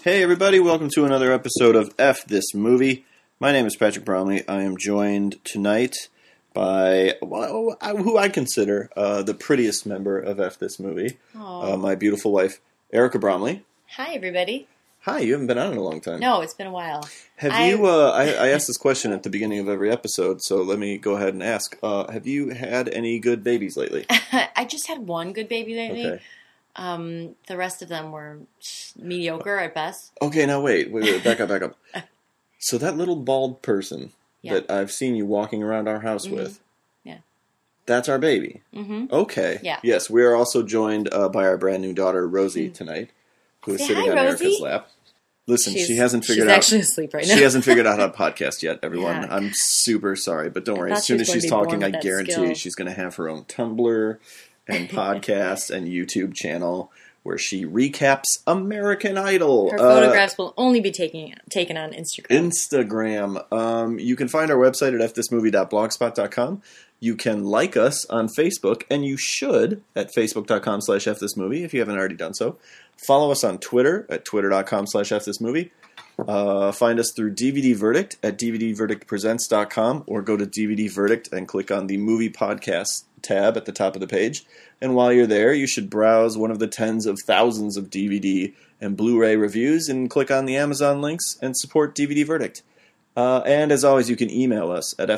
Hey everybody, welcome to another episode of F This Movie. My name is Patrick Bromley. I am joined tonight by who I consider the prettiest member of F This Movie, my beautiful wife, Erica Bromley. Hi everybody. Hi, you haven't been on in a long time. No, it's been a while. I asked this question at the beginning of every episode, so let me go ahead and ask. Have you had any good babies lately? I just had one good baby lately. Okay. The rest of them were mediocre at best. Okay, now wait, back up. So that little bald person that I've seen you walking around our house with, that's our baby. Mm-hmm. Okay. Yeah. Yes, we are also joined by our brand new daughter, Rosie, tonight, who is sitting on Rosie. Erica's lap. Listen, she hasn't figured out. She's actually asleep right now. She hasn't figured out how to podcast yet, everyone. Yeah. I'm super sorry, but don't worry. As soon as she's talking, I guarantee she's going to have her own Tumblr and podcast and YouTube channel where she recaps American Idol. Her photographs will only be taken on Instagram. You can find our website at fthismovie.blogspot.com. You can like us on Facebook, and you should at facebook.com/fthismovie if you haven't already done so. Follow us on Twitter at twitter.com/fthismovie. Find us through DVD Verdict at dvdverdictpresents.com or go to DVD Verdict and click on the Movie Podcast tab at the top of the page. And while you're there, you should browse one of the tens of thousands of DVD and Blu-ray reviews and click on the Amazon links and support DVD Verdict. And as always, you can email us at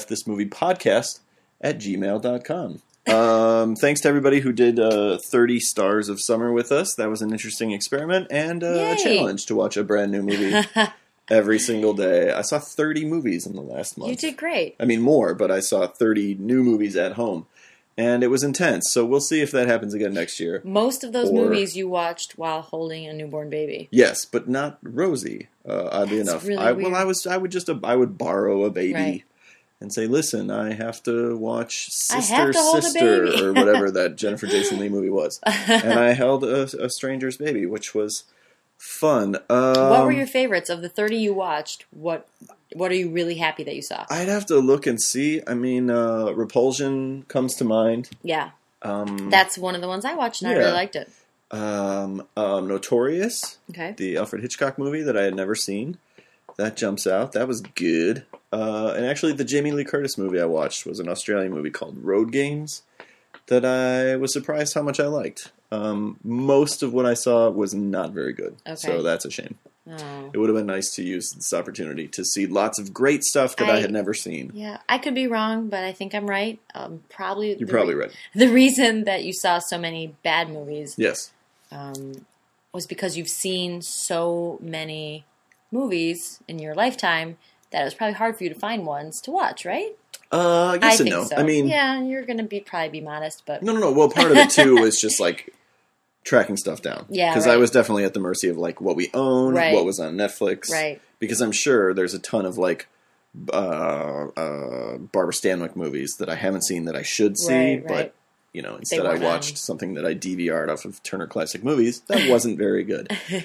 fthismoviepodcast@gmail.com. Thanks to everybody who did 30 Stars of Summer with us. That was an interesting experiment and a challenge to watch a brand new movie every single day. I saw 30 movies in the last month. You did great. I mean, more, but I saw 30 new movies at home. And it was intense, so we'll see if that happens again next year. Most of those movies you watched while holding a newborn baby. Yes, but not Rosie, oddly enough. Really weird. I would borrow a baby and say, listen, I have to watch Sister or whatever that Jennifer Jason Leigh movie was. And I held a stranger's baby, which was fun. What were your favorites of the 30 you watched? What are you really happy that you saw? I'd have to look and see. I mean, Repulsion comes to mind. Yeah. That's one of the ones I watched, and I really liked it. Notorious, the Alfred Hitchcock movie that I had never seen. That jumps out. That was good. And actually, the Jamie Lee Curtis movie I watched was an Australian movie called Road Games that I was surprised how much I liked. Most of what I saw was not very good. Okay. So that's a shame. Oh. It would have been nice to use this opportunity to see lots of great stuff that I had never seen. Yeah, I could be wrong, but I think I'm right. You're probably right. The reason that you saw so many bad movies was because you've seen so many movies in your lifetime that it was probably hard for you to find ones to watch, right? Yes and no. So. I mean, yeah, you're going to probably be modest, but... No. Well, part of it, too, was just, like, tracking stuff down. Yeah, because I was definitely at the mercy of, like, what we own, what was on Netflix. Right. Because I'm sure there's a ton of, like, Barbara Stanwyck movies that I haven't seen that I should see, but, you know, instead I watched something that I DVR'd off of Turner Classic Movies. That wasn't very good.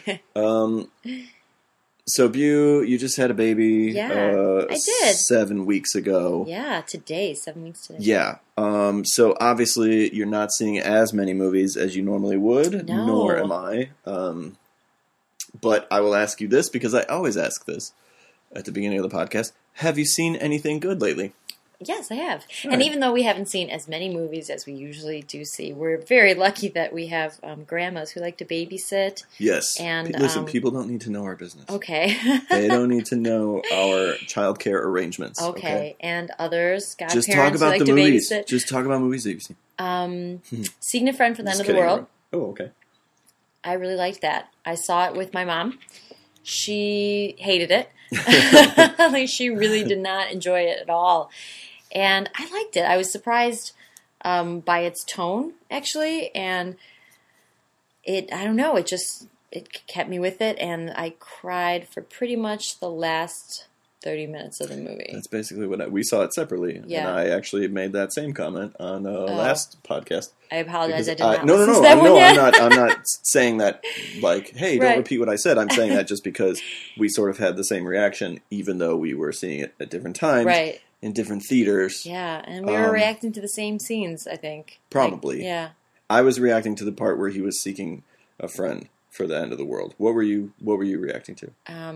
So, Bu, you just had a baby. Yeah, I did. 7 weeks ago. Yeah, today, 7 weeks today. Yeah. So, obviously, you're not seeing as many movies as you normally would. No. Nor am I. But I will ask you this, because I always ask this at the beginning of the podcast. Have you seen anything good lately? Yes, I have. And even though we haven't seen as many movies as we usually do see, we're very lucky that we have grandmas who like to babysit. Yes. And listen, people don't need to know our business. Okay. They don't need to know our childcare arrangements. Okay. And others, Just talk about the movies. Just talk about movies that you've seen. Seeing a Friend from the End of the World. Oh, okay. I really liked that. I saw it with my mom. She hated it. Like, she really did not enjoy it at all. And I liked it. I was surprised by its tone, actually, and I don't know, it kept me with it, and I cried for pretty much the last 30 minutes of the movie. That's basically what we saw it separately, and I actually made that same comment on the last podcast. I apologize, I did not No, listen to that one yet. I'm not saying that, like, hey, don't repeat what I said. I'm saying that just because we sort of had the same reaction, even though we were seeing it at different times. Right. In different theaters. Yeah, and we were reacting to the same scenes, I think. Probably. Yeah. I was reacting to the part where he was seeking a friend for the End of the World. What were you reacting to?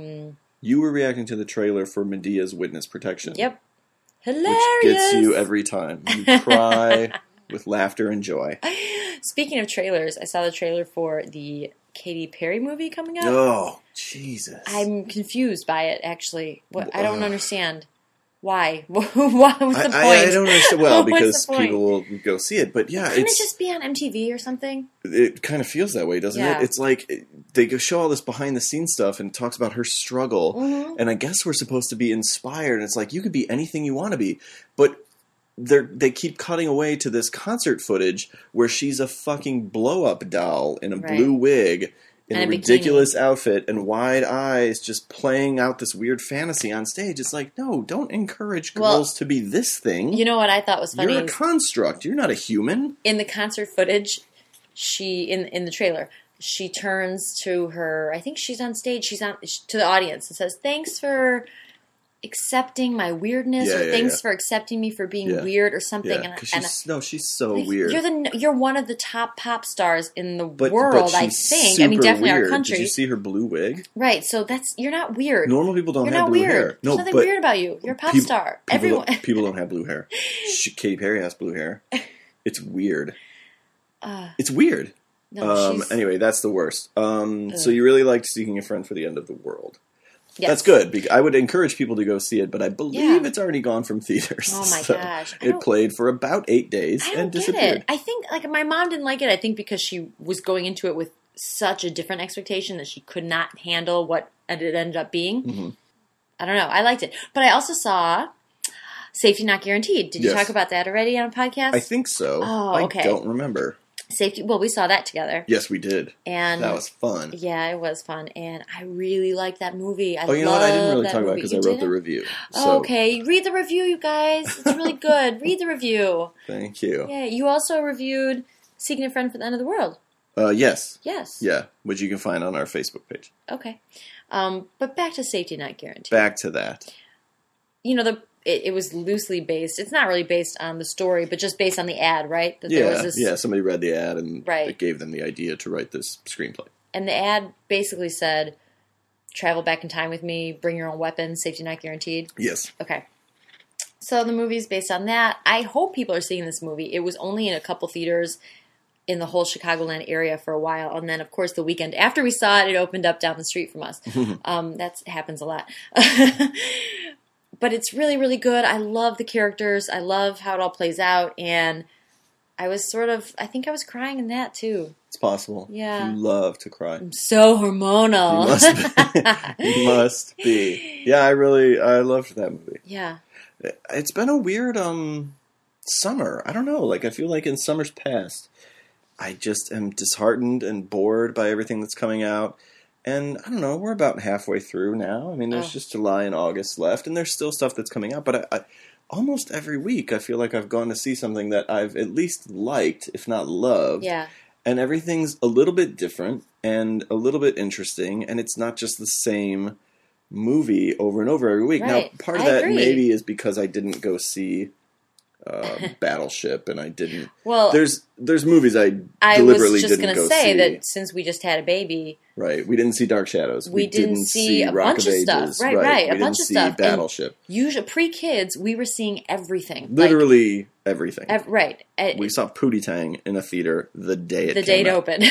You were reacting to the trailer for Medea's Witness Protection. Yep. Hilarious. Which gets you every time. You cry with laughter and joy. Speaking of trailers, I saw the trailer for the Katy Perry movie coming up. Oh, Jesus. I'm confused by it, actually. I don't understand. Why? What was the point? I don't understand. Well, because people will go see it. But yeah, Couldn't it just be on MTV or something? It kind of feels that way, doesn't it? It's like they show all this behind-the-scenes stuff and talks about her struggle. Mm-hmm. And I guess we're supposed to be inspired. And it's like, you could be anything you want to be. But they keep cutting away to this concert footage where she's a fucking blow-up doll in a blue wig in a ridiculous outfit and wide eyes, just playing out this weird fantasy on stage. It's like, no, don't encourage girls to be this thing. You know what I thought was funny? You're a construct. You're not a human. In the concert footage, in the trailer, she turns to her, I think she's on stage, to the audience and says, thanks for accepting my weirdness, or thanks for accepting me for being weird or something. Yeah, she's so weird. You're one of the top pop stars in the world, I think. I mean, definitely weird. Our country. Did you see her blue wig? Right, so you're not weird. Normal people don't have blue hair. No, there's nothing weird about you. You're a pop star. People don't have blue hair. Katy Perry has blue hair. It's weird. It's weird. No, anyway, that's the worst. So you really liked Seeking a Friend for the End of the World. Yes. That's good. I would encourage people to go see it, but I believe it's already gone from theaters. Oh my gosh. It played for about 8 days and disappeared. I think, my mom didn't like it, I think because she was going into it with such a different expectation that she could not handle what it ended up being. Mm-hmm. I don't know. I liked it. But I also saw Safety Not Guaranteed. Did you talk about that already on a podcast? I think so. Oh, okay. I don't remember. Safety. Well, we saw that together. Yes, we did. And that was fun. Yeah, it was fun. And I really liked that movie. You know what? I didn't really talk about it because I wrote the review. So. Okay. Read the review, you guys. It's really good. Read the review. Thank you. Yeah. You also reviewed Seeking a Friend for the End of the World. Yes. Yes. Yeah, which you can find on our Facebook page. Okay. But back to Safety Not Guaranteed. Back to that. You know, it was loosely based. It's not really based on the story, but just based on the ad, right? Somebody read the ad and it gave them the idea to write this screenplay. And the ad basically said, travel back in time with me, bring your own weapons, safety not guaranteed. Yes. Okay. So the movie's based on that. I hope people are seeing this movie. It was only in a couple theaters in the whole Chicagoland area for a while. And then, of course, the weekend after we saw it, it opened up down the street from us. That happens a lot. But it's really, really good. I love the characters. I love how it all plays out. And I was I think I was crying in that, too. It's possible. Yeah. You love to cry. I'm so hormonal. You must be. Yeah, I loved that movie. Yeah. It's been a weird summer. I don't know. I feel like in summers past, I just am disheartened and bored by everything that's coming out. And I don't know, we're about halfway through now. I mean, there's just July and August left, and there's still stuff that's coming out. But I almost every week, I feel like I've gone to see something that I've at least liked, if not loved. Yeah. And everything's a little bit different and a little bit interesting, and it's not just the same movie over and over every week. Right. Now, part of that maybe is because I didn't go see Battleship, and I didn't. Well, there's movies I deliberately didn't go see. I was just going to say that since we just had a baby, right? We didn't see Dark Shadows. We didn't see a bunch of stuff. Right, a bunch of stuff. Battleship. Usually, pre-kids, we were seeing everything. Literally everything. Right. We saw Pootie Tang in a theater the day it opened,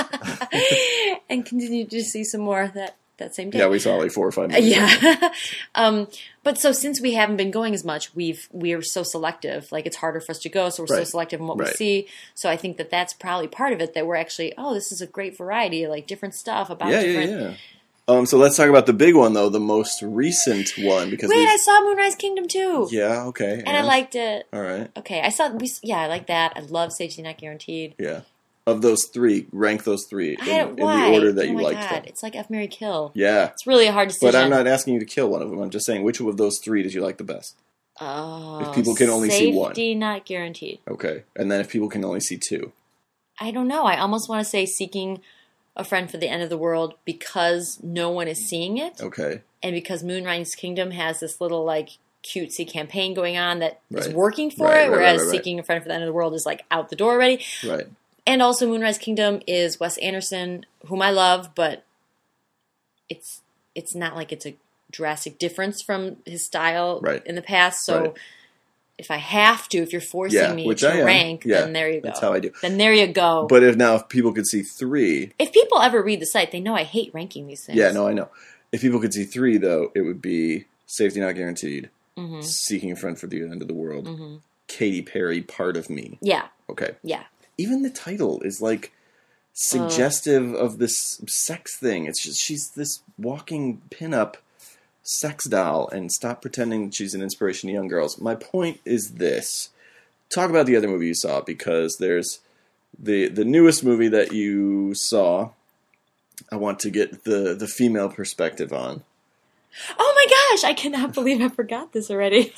and continued to see some more of that same day. Yeah, we saw 4 or 5 movies. Yeah. But so since we haven't been going as much, we are so selective. It's harder for us to go, so we're so selective in what we see. So I think that's probably part of it, that we're actually, this is a great variety, different stuff about different... Yeah. So let's talk about the big one, though, the most recent one. Because I saw Moonrise Kingdom, too. Yeah, okay. And I liked it. All right. Okay, I like that. I love Safety Not Guaranteed. Yeah. Of those three, rank those three in the order that you liked them. It's like F, Marry, Kill. Yeah. It's really a hard decision. But I'm not asking you to kill one of them. I'm just saying, which of those three did you like the best? If people can only see one. Safety Not Guaranteed. Okay. And then if people can only see two? I don't know. I almost want to say Seeking a Friend for the End of the World because no one is seeing it. Okay. And because Moonrise Kingdom has this little, cutesy campaign going on that is working for it, whereas Seeking a Friend for the End of the World is, out the door already. Right. And also Moonrise Kingdom is Wes Anderson, whom I love, but it's not like it's a drastic difference from his style Right. in the past. So Right. if I have to, if you're forcing me which to I am. rank, Yeah, then there you go. that's how I do. Then there you go. But if people could see 3, if people ever read the site, they know I hate ranking these things. yeah, no, I know. If people could see 3, though, it would be Safety Not Guaranteed, Mm-hmm. Seeking a Friend for the End of the World, Mm-hmm. Katy Perry, Part of Me. Yeah. Okay. Yeah. Even the title is like suggestive of this sex thing. It's just she's this walking pinup sex doll, and stop pretending she's an inspiration to young girls. My point is this. Talk about the other movie you saw, because there's the newest movie that you saw. I want to get the female perspective on. Oh my gosh, I cannot believe I forgot this already.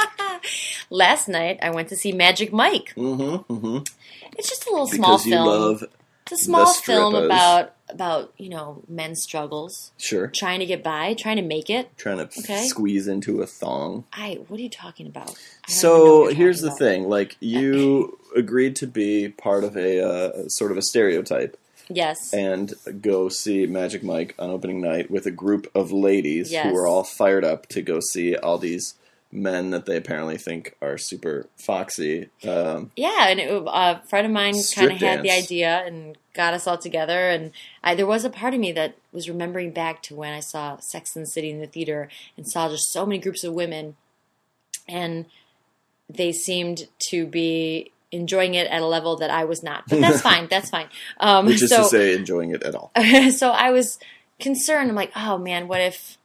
Last night, I went to see Magic Mike. Mm-hmm, mm-hmm. It's just a little small Because you film. love It's a small the film strippers. about men's struggles, Sure. trying to get by, trying to make it. Trying to Okay. squeeze into a thong. What are you talking about? I don't even know So what you're here's the talking about. thing: like, you agreed to be part of a sort of a stereotype Yes. and go see Magic Mike on opening night with a group of ladies Yes. who are all fired up to go see all these men that they apparently think are super foxy. Yeah, and a friend of mine Strip kind of had the dance. idea and got us all together. And there was a part of me that was remembering back to when I saw Sex and the City in the theater and saw just so many groups of women, and they seemed to be enjoying it at a level that I was not. But that's fine. That's fine. Which is to say, enjoying it at all. So I was concerned. I'm like, oh man, what if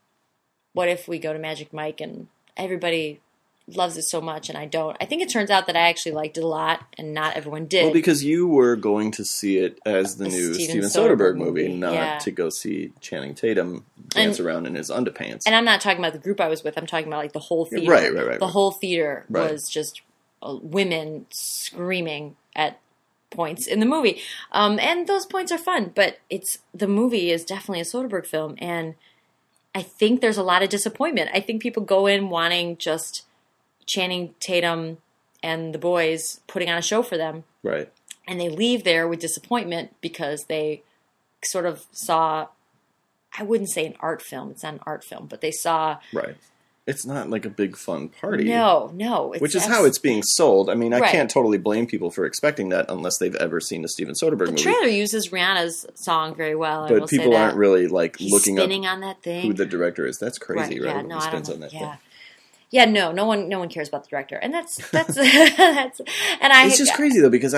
we go to Magic Mike and everybody loves it so much and I don't? I think it turns out that I actually liked it a lot and not everyone did. Well, because you were going to see it as the A new Steven Steven Soderbergh Soderbergh movie, movie, not yeah. to go see Channing Tatum dance around in his underpants. And I'm not talking about the group I was with. I'm talking about like the whole theater. Right. The whole theater Right. was just women screaming at points in the movie. And those points are fun, but the movie is definitely a Soderbergh film, and I think there's a lot of disappointment. I think people go in wanting just Channing Tatum and the boys putting on a show for them, Right. and they leave there with disappointment because they sort of saw, I wouldn't say an art film, it's not an art film, but they saw, Right. It's not like a big fun party. no. Which is how it's being sold. I mean, I Right. can't totally blame people for expecting that unless they've ever seen a Steven Soderbergh The movie. trailer uses Rihanna's song very well. I But will say people that. aren't really like He's looking up spinning on that thing. who the director is. That's crazy, right? Yeah, When no, he I spins don't on know. that Yeah, thing. yeah, no one cares about the director, and that's that's and I. It's just crazy though, because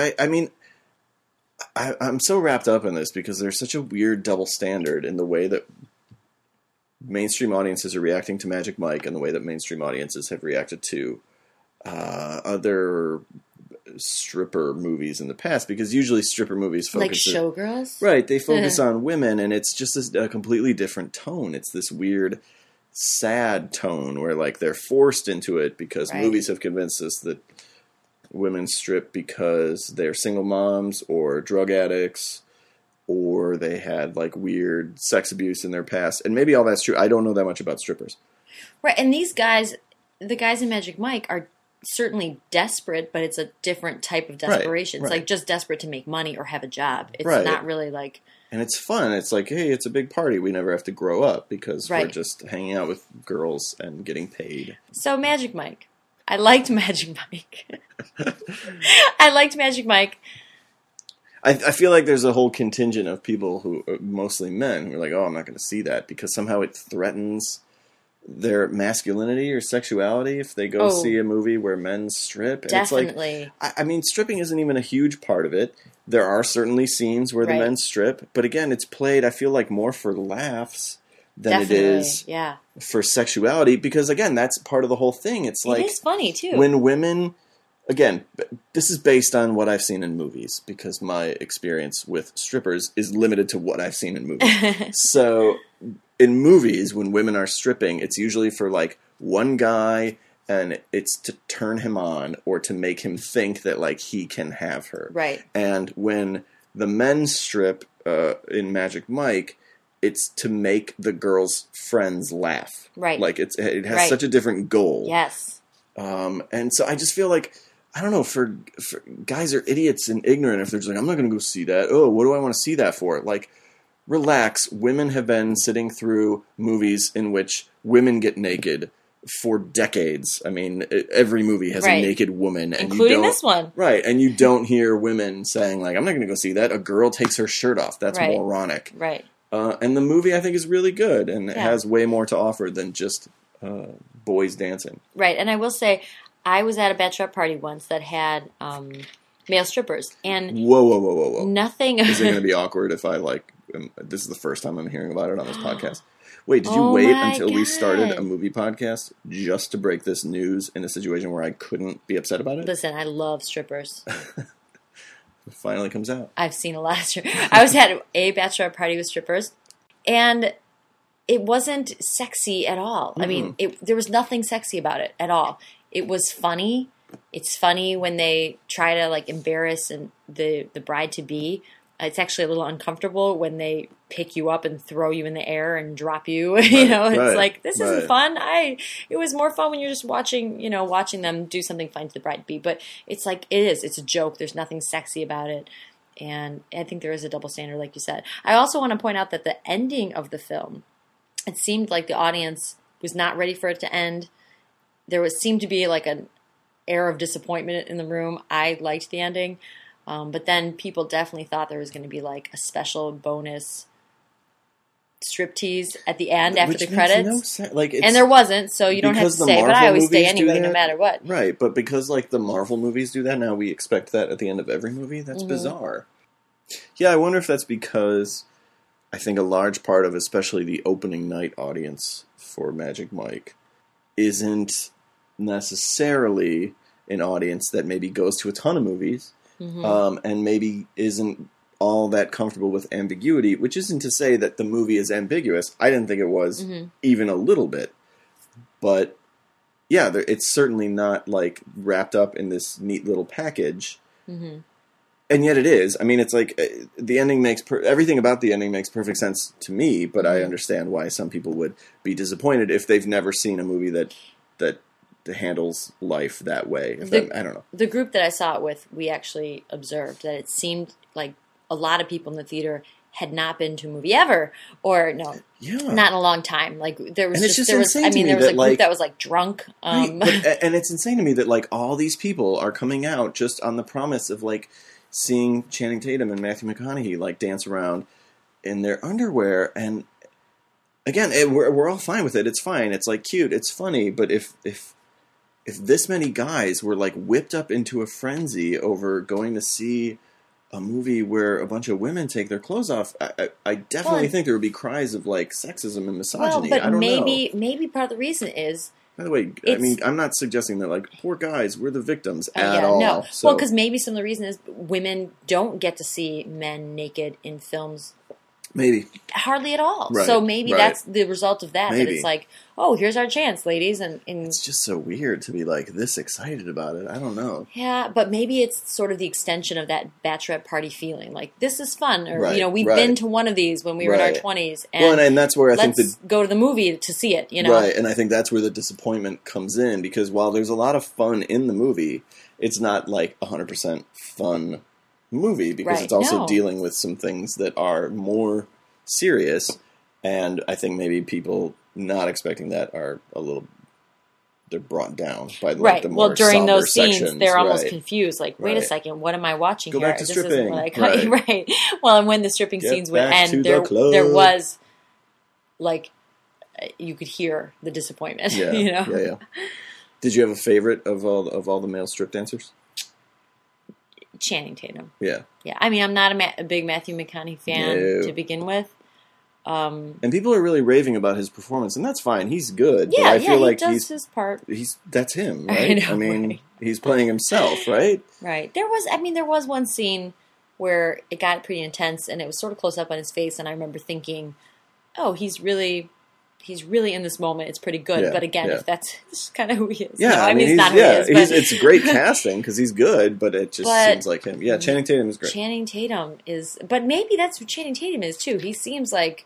I'm so wrapped up in this because there's such a weird double standard in the way that mainstream audiences are reacting to Magic Mike and the way that mainstream audiences have reacted to other stripper movies in the past. Because usually stripper movies like focus Showgirls, right. They focus on women, and it's just a completely different tone. It's this weird, sad tone where like they're forced into it because Right. movies have convinced us that women strip because they're single moms or drug addicts or they had like weird sex abuse in their past. And maybe all that's true. I don't know that much about strippers. right? And these guys, the guys in Magic Mike, are certainly desperate, but it's a different type of desperation. It's right. like just desperate to make money or have a job. It's Right. not really like And it's fun. It's like, hey, it's a big party. We never have to grow up because we're Right. just hanging out with girls and getting paid. so. Magic Mike, I liked Magic Mike. I liked Magic Mike. I feel like there's a whole contingent of people who, mostly men, who are like, oh, I'm not going to see that because somehow it threatens their masculinity or sexuality if they go Oh. see a movie where men strip. And it's like, Definitely. I mean, stripping isn't even a huge part of it. There are certainly scenes where the Right. men strip, but again, it's played, I feel like, more for laughs than Definitely. it is Yeah. for sexuality because, again, that's part of the whole thing. It's like It is funny too. when women, again, this is based on what I've seen in movies because my experience with strippers is limited to what I've seen in movies. So in movies, when women are stripping, it's usually for like one guy and it's to turn him on or to make him think that like he can have her. Right. And when the men strip in Magic Mike, it's to make the girls' friends laugh. Right. Like it has Right. such a different goal. Yes. And so I just feel like I don't know, for guys are idiots and ignorant if they're just like, I'm not going to go see that. Oh, what do I want to see that for? Like, relax. Women have been sitting through movies in which women get naked for decades. I mean, every movie has a naked woman. And including this one. Right, and you don't hear women saying, like, I'm not going to go see that. A girl takes her shirt off. That's moronic. Right. And the movie, I think, is really good, and it has way more to offer than just boys dancing. Right, and I will say, I was at a bachelorette party once that had male strippers, and whoa! Nothing. Is it going to be awkward if I this is the first time I'm hearing about it on this podcast? Wait, did you wait until we started a movie podcast just to break this news in a situation where I couldn't be upset about it? Listen, I love strippers. It finally comes out. I've seen a lot of strippers. I was at a bachelorette party with strippers, and it wasn't sexy at all. Mm-hmm. I mean, there was nothing sexy about it at all. It was funny. It's funny when they try to like embarrass the bride-to-be. It's actually a little uncomfortable when they pick you up and throw you in the air and drop you. It's like, this isn't fun. It was more fun when you're just watching them do something fun to the bride-to-be. But it's like, it's a joke. There's nothing sexy about it. And I think there is a double standard, like you said. I also want to point out that the ending of the film, it seemed like the audience was not ready for it to end. There seemed to be like an air of disappointment in the room. I liked the ending. But then people definitely thought there was going to be like a special bonus striptease at the end after the credits. No sense. And there wasn't, so you don't have to say, but I always stay anyway, no matter what. Right, but because like the Marvel movies do that, now we expect that at the end of every movie? That's bizarre. Yeah, I wonder if that's because I think a large part of especially the opening night audience for Magic Mike isn't necessarily an audience that maybe goes to a ton of movies and maybe isn't all that comfortable with ambiguity, which isn't to say that the movie is ambiguous. I didn't think it was even a little bit. But yeah, it's certainly not like wrapped up in this neat little package. And yet it is. I mean, it's like the ending makes everything about the ending makes perfect sense to me, but I understand why some people would be disappointed if they've never seen a movie that handles life that way. I don't know. The group that I saw it with, we actually observed that it seemed like a lot of people in the theater had not been to a movie ever, or not in a long time. Like there was, there was a group that was like drunk. And it's insane to me that like all these people are coming out just on the promise of like seeing Channing Tatum and Matthew McConaughey like dance around in their underwear, and again, we're all fine with it. It's fine. It's like cute. It's funny. But if this many guys were like whipped up into a frenzy over going to see a movie where a bunch of women take their clothes off, I definitely think there would be cries of like sexism and misogyny. But I don't know. Maybe part of the reason is. By the way, I mean, I'm not suggesting that like poor guys, we're the victims at all. No. So. Well, because maybe some of the reason is women don't get to see men naked in films. Maybe. Hardly at all. Right, so maybe that's the result of that. Maybe. That it's like, oh, here's our chance, ladies. And it's just so weird to be like this excited about it. I don't know. Yeah, but maybe it's sort of the extension of that bachelorette party feeling. Like, this is fun. Or, we've been to one of these when we were in our 20s. And that's where I think let's go to the movie to see it, Right, and I think that's where the disappointment comes in. Because while there's a lot of fun in the movie, it's not like 100% fun movie, because it's also dealing with some things that are more serious, and I think maybe people not expecting that are they're brought down by the more during those scenes sections. They're almost confused, like, wait a second, what am I watching here? Go back to stripping. Right. Well, and when the stripping scenes would end, there was like you could hear the disappointment. Yeah. Did you have a favorite of all the male strip dancers? Channing Tatum. Yeah. I mean, I'm not a big Matthew McConaughey fan to begin with. And people are really raving about his performance, and that's fine. He's good. Yeah, but I feel like does his part. That's him, right? I mean, he's playing himself, right? Right. There was one scene where it got pretty intense, and it was sort of close up on his face, and I remember thinking, oh, he's really in this moment. It's pretty good. But again, if that's kind of who he is. Yeah, I mean, he's not who he is. But it's great casting because he's good, but it just seems like him. Yeah, Channing Tatum is great. Channing Tatum is, but maybe that's what Channing Tatum is too. He seems like.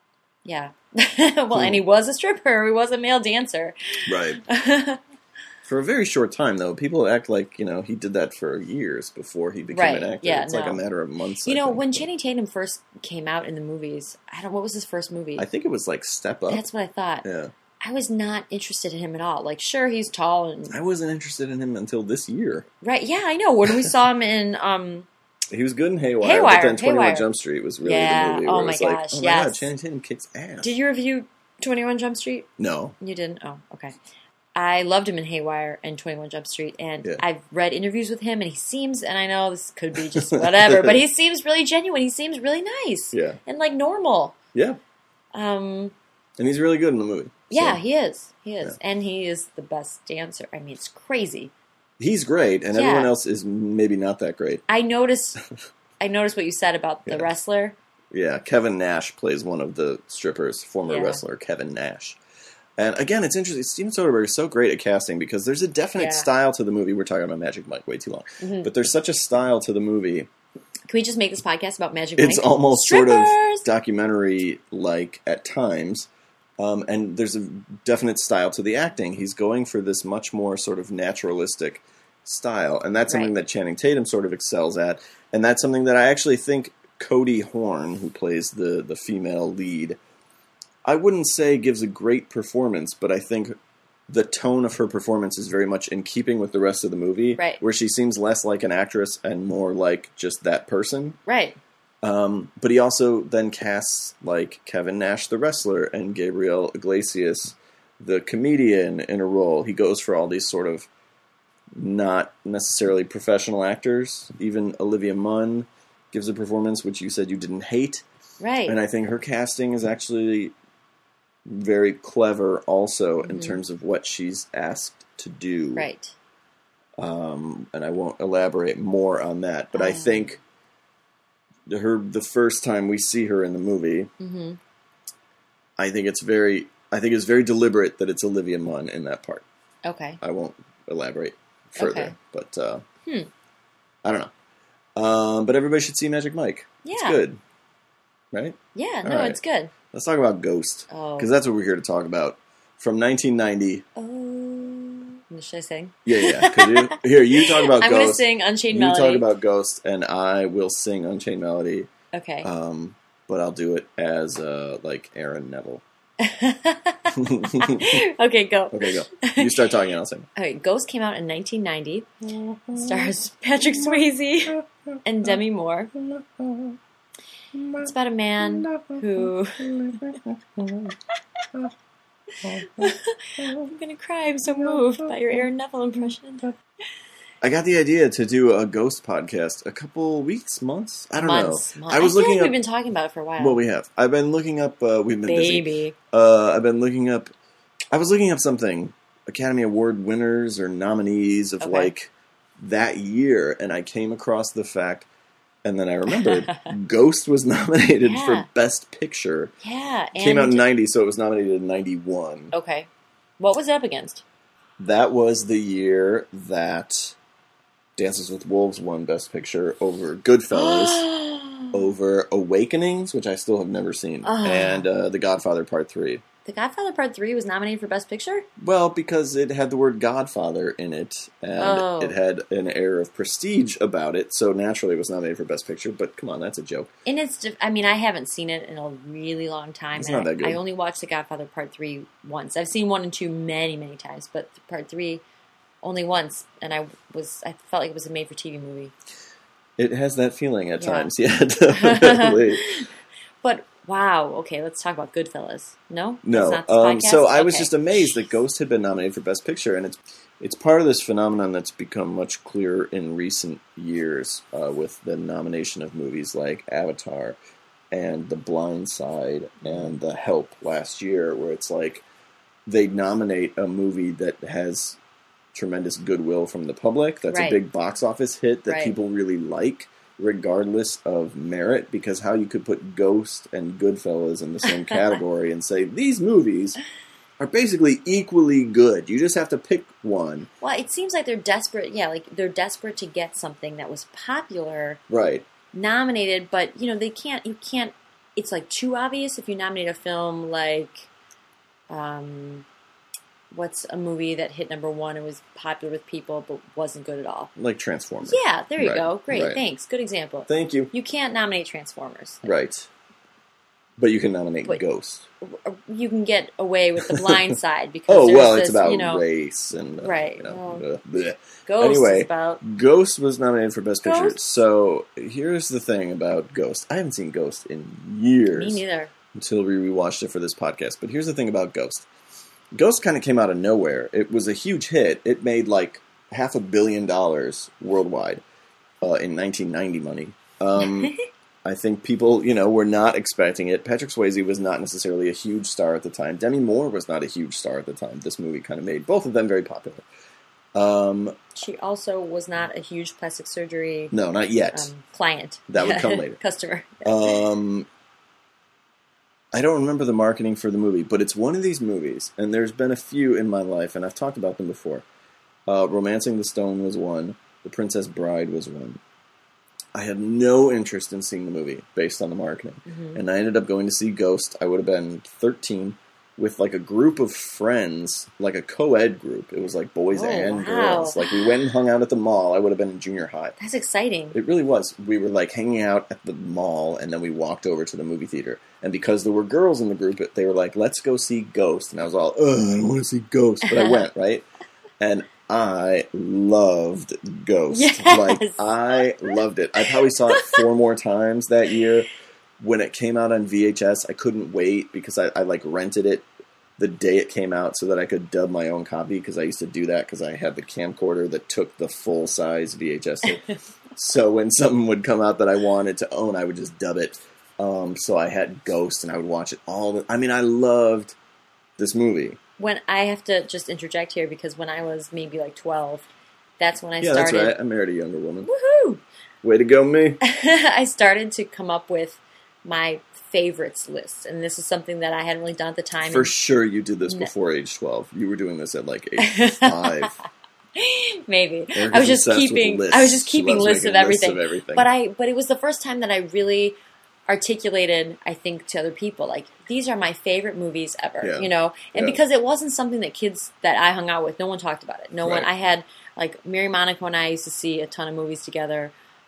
Yeah. Well, and he was a stripper. He was a male dancer. Right. For a very short time, though. People act like, he did that for years before he became an actor. Yeah, it's like a matter of months. When Channing Tatum first came out in the movies, what was his first movie? I think it was like Step Up. That's what I thought. Yeah. I was not interested in him at all. Like, sure, he's tall and... I wasn't interested in him until this year. Right, yeah, I know. When we saw him in... He was good in Haywire, but then 21 Jump Street was really the movie where my gosh, God, Channing Tatum kicks ass. Did you review 21 Jump Street? No. You didn't? Oh, okay. I loved him in Haywire and 21 Jump Street, and I've read interviews with him, and he seems, and I know this could be just whatever, but he seems really genuine. He seems really nice. Yeah. And, like, normal. Yeah. And he's really good in the movie. Yeah, he is. He is. Yeah. And he is the best dancer. I mean, it's crazy. He's great, and everyone else is maybe not that great. I noticed what you said about the wrestler. Yeah, Kevin Nash plays one of the strippers, former wrestler Kevin Nash. And again, it's interesting. Steven Soderbergh is so great at casting because there's a definite style to the movie. We're talking about Magic Mike way too long. Mm-hmm. But there's such a style to the movie. Can we just make this podcast about Magic Mike? It's almost sort of documentary-like at times. And there's a definite style to the acting. He's going for this much more sort of naturalistic style. And that's something that Channing Tatum sort of excels at. And that's something that I actually think Cody Horn, who plays the female lead, I wouldn't say gives a great performance, but I think the tone of her performance is very much in keeping with the rest of the movie, where she seems less like an actress and more like just that person. Right. But he also then casts like Kevin Nash, the wrestler, and Gabriel Iglesias, the comedian, in a role. He goes for all these sort of not necessarily professional actors. Even Olivia Munn gives a performance, which you said you didn't hate. Right. And I think her casting is actually very clever also in terms of what she's asked to do. Right. And I won't elaborate more on that, but I think the first time we see her in the movie, I think it's very deliberate that it's Olivia Munn in that part. Okay. I won't elaborate further, but I don't know. But everybody should see Magic Mike. Yeah. It's good. Right? Yeah, no, it's good. Let's talk about Ghost. Because that's what we're here to talk about. From 1990. Oh. Should I sing? Yeah. Here, you talk about Ghost. I'm going to sing Unchained Melody. You talk about Ghost, and I will sing Unchained Melody. Okay. But I'll do it as, like, Aaron Neville. Okay, go. Okay, go. You start talking and I'll sing. Okay, Ghost came out in 1990. Stars Patrick Swayze and Demi Moore. It's about a man who... I'm going to cry. I'm so moved by your Aaron Neville impression. I got the idea to do a Ghost podcast a couple weeks, months? I don't know. I was looking up... We've been talking about it for a while. Well, we have. I've been looking up... we've been busy. I've been looking up... I was looking up something. Academy Award winners or nominees of, like, that year. And I came across the fact... And then I remembered Ghost was nominated for Best Picture. Yeah. It came out in 90, so it was nominated in 91. Okay. What was it up against? That was the year that Dances with Wolves won Best Picture over Goodfellas, over Awakenings, which I still have never seen, and The Godfather Part 3. The Godfather Part 3 was nominated for Best Picture? Well, because it had the word Godfather in it, and it had an air of prestige about it, so naturally it was nominated for Best Picture, but come on, that's a joke. And I haven't seen it in a really long time. It's not that good. I only watched The Godfather Part 3 once. I've seen 1 and 2 many, many times, but Part 3 only once, and I felt like it was a made-for-TV movie. It has that feeling at times, definitely. But... Wow. Okay, let's talk about Goodfellas. No? No. So I was just amazed that Ghost had been nominated for Best Picture, and it's part of this phenomenon that's become much clearer in recent years with the nomination of movies like Avatar and The Blind Side and The Help last year, where it's like they nominate a movie that has tremendous goodwill from the public, that's a big box office hit that people really like, regardless of merit, because how you could put Ghost and Goodfellas in the same category and say these movies are basically equally good. You just have to pick one. Well, it seems like they're desperate. Yeah, like they're desperate to get something that was popular, nominated, but they can't. You can't. It's like too obvious if you nominate a film like, what's a movie that hit number one and was popular with people but wasn't good at all? Like Transformers. Yeah, there you Right, go. Great, right. thanks. Good example. Thank you. You can't nominate Transformers. Right. But you can nominate But- Ghost. You can get away with The Blind Side because Oh, there's well, this, it's about you know, race and... Right, bleh. Ghost Anyway, is about... Ghost was nominated for Best Picture. Ghost? So here's the thing about Ghost. I haven't seen Ghost in years. Me neither. Until we rewatched it for this podcast. But here's the thing about Ghost. Ghost kind of came out of nowhere. It was a huge hit. It made like $500 million worldwide in 1990 money. I think people, were not expecting it. Patrick Swayze was not necessarily a huge star at the time. Demi Moore was not a huge star at the time. This movie kind of made both of them very popular. She also was not a huge plastic surgery No, not yet. client. That would come later. Customer. I don't remember the marketing for the movie, but it's one of these movies, and there's been a few in my life, and I've talked about them before. Romancing the Stone was one. The Princess Bride was one. I had no interest in seeing the movie based on the marketing, and I ended up going to see Ghost. I would have been 13 with like a group of friends, like a co-ed group. It was like boys and wow. girls. Like we went and hung out at the mall. I would have been in junior high. That's exciting. It really was. We were like hanging out at the mall, and then we walked over to the movie theater. And because there were girls in the group, they were like, "Let's go see Ghost." And I was all, "Ugh, I don't want to see Ghost," but I went, right? And I loved Ghost. Yes. Like I loved it. I probably saw it 4 more times that year. When it came out on VHS, I couldn't wait because I like rented it the day it came out so that I could dub my own copy because I used to do that because I had the camcorder that took the full-size VHS tape. So when something would come out that I wanted to own, I would just dub it. So I had Ghost, and I would watch it I loved this movie. When I have to just interject here because when I was maybe like 12, that's when I Yeah, started. that's right. I married a younger woman. Woohoo! Way to go, me. I started to come up with my favorites list, and this is something that I hadn't really done at the time. For sure you did this before age 12. You were doing this at like age 5. Maybe Erica's I was just obsessed with keeping. lists. I was just She keeping loves lists of making lists everything. of everything. But it was the first time that I really articulated, I think, to other people, like, these are my favorite movies ever, Yeah. And Yeah. because it wasn't something that kids that I hung out with, no one talked about it. No one. Right. I had like Mary Monaco and I used to see a ton of movies together,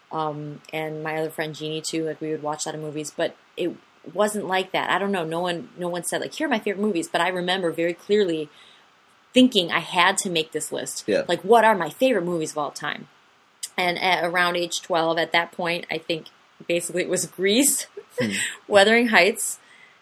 and my other friend Jeannie too. Like we would watch a lot of movies, but it wasn't like that. I don't know. No one said like, here are my favorite movies. But I remember very clearly thinking I had to make this list. Yeah. Like, what are my favorite movies of all time? And at around age 12, at that point, I think basically it was Grease, Wuthering Heights,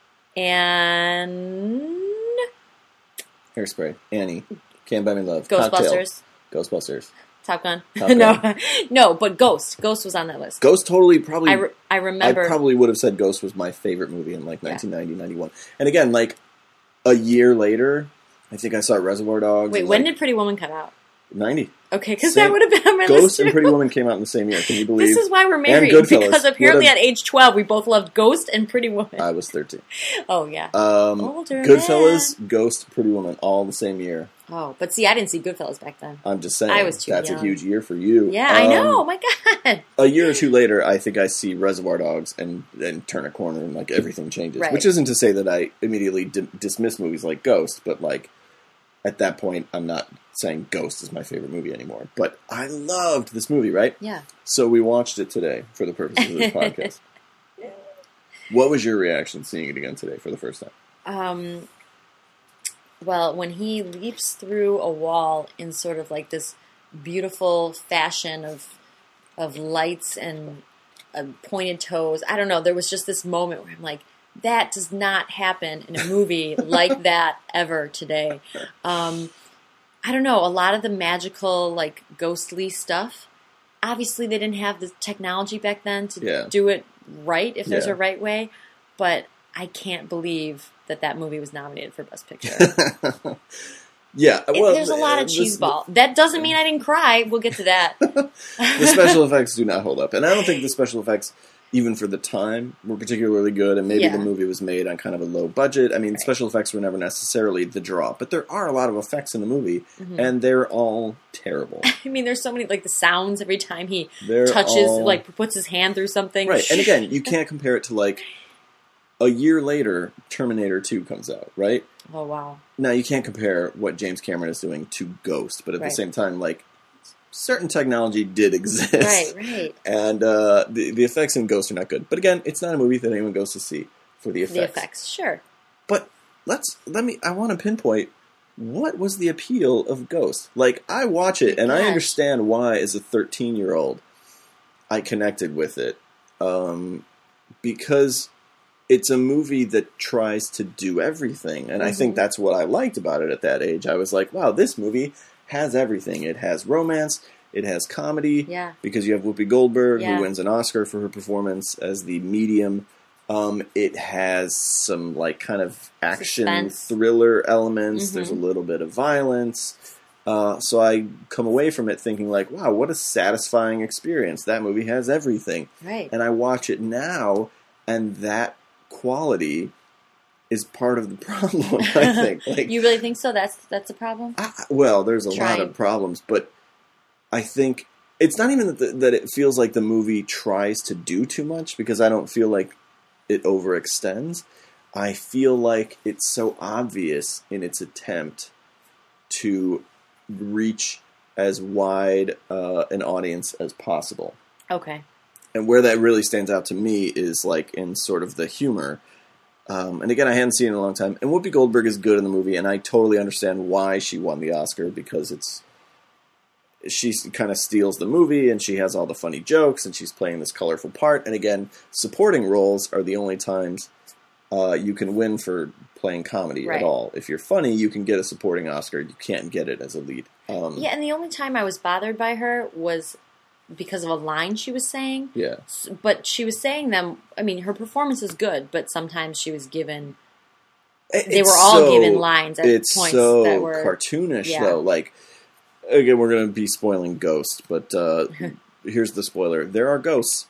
and Hairspray, Annie, Can't Buy Me Love, Ghostbusters, Cocktail, Ghostbusters. Top Gun. Top Gun. No, but Ghost was on that list. Ghost totally probably... I remember. I probably would have said Ghost was my favorite movie in like 1990, 91. And again, like a year later, I think I saw Reservoir Dogs. Wait, when did Pretty Woman come out? 90. Okay, because Same- that would have been on my Ghost list too. and Pretty Woman came out in the same year. Can you believe? This is why we're And married, Goodfellas because apparently would've- at age 12 we both loved Ghost and Pretty Woman. I was 13. Oh yeah. Older Goodfellas, Ghost, Pretty Woman, all the same year. Oh, but see, I didn't see Goodfellas back then. I'm just saying. I was too that's young. a huge year for you. Yeah, I know. Oh my god. A year or two later, I think I see Reservoir Dogs and turn a corner and like everything changes. Right. Which isn't to say that I immediately dismiss movies like Ghost, but like at that point, I'm not saying Ghost is my favorite movie anymore. But I loved this movie, right? Yeah. So we watched it today for the purposes of this podcast. What was your reaction seeing it again today for the first time? Well, when he leaps through a wall in sort of like this beautiful fashion of lights and pointed toes, I don't know. There was just this moment where I'm like, that does not happen in a movie like that ever today. I don't know. A lot of the magical, like ghostly stuff. Obviously, they didn't have the technology back then to do it right, if there's a right way. But I can't believe that movie was nominated for Best Picture. Yeah, well, There's a lot of cheeseball. That doesn't mean I didn't cry. We'll get to that. The special effects do not hold up, and I don't think the special effects, even for the time, were particularly good. And maybe the movie was made on kind of a low budget. I mean, special effects were never necessarily the draw, but there are a lot of effects in the movie, and they're all terrible. I mean, there's so many, like the sounds every time he They're touches, all- like puts his hand through something. Right, and again, you can't compare it to like a year later, Terminator 2 comes out, right? Oh, wow. Now, you can't compare what James Cameron is doing to Ghost, but at the same time, like, certain technology did exist. Right. And the effects in Ghost are not good. But again, it's not a movie that anyone goes to see for the effects. The effects, sure. But I want to pinpoint, what was the appeal of Ghost? Like, I watch it, and I understand why, as a 13-year-old, I connected with it. Because it's a movie that tries to do everything. And I think that's what I liked about it at that age. I was like, wow, this movie has everything. It has romance. It has comedy. Yeah. Because you have Whoopi Goldberg, who wins an Oscar for her performance as the medium. It has some, like, kind of action thriller elements. There's a little bit of violence. So I come away from it thinking, like, wow, what a satisfying experience. That movie has everything. Right. And I watch it now, and that quality is part of the problem, I think. Like, you really think so? That's a problem? Well, there's a lot of problems, but I think it's not even that it feels like the movie tries to do too much, because I don't feel like it overextends. I feel like it's so obvious in its attempt to reach as wide an audience as possible. Okay. And where that really stands out to me is, like, in sort of the humor. And again, I hadn't seen it in a long time. And Whoopi Goldberg is good in the movie, and I totally understand why she won the Oscar, because she kind of steals the movie, and she has all the funny jokes, and she's playing this colorful part. And again, supporting roles are the only times you can win for playing comedy at all. If you're funny, you can get a supporting Oscar. You can't get it as a lead. And the only time I was bothered by her was because of a line she was saying. Yeah. But she was saying them, I mean, her performance is good, but sometimes she was given... They were all given lines at points that were... It's so cartoonish, though. Like, again, we're going to be spoiling Ghost, but here's the spoiler. There are ghosts.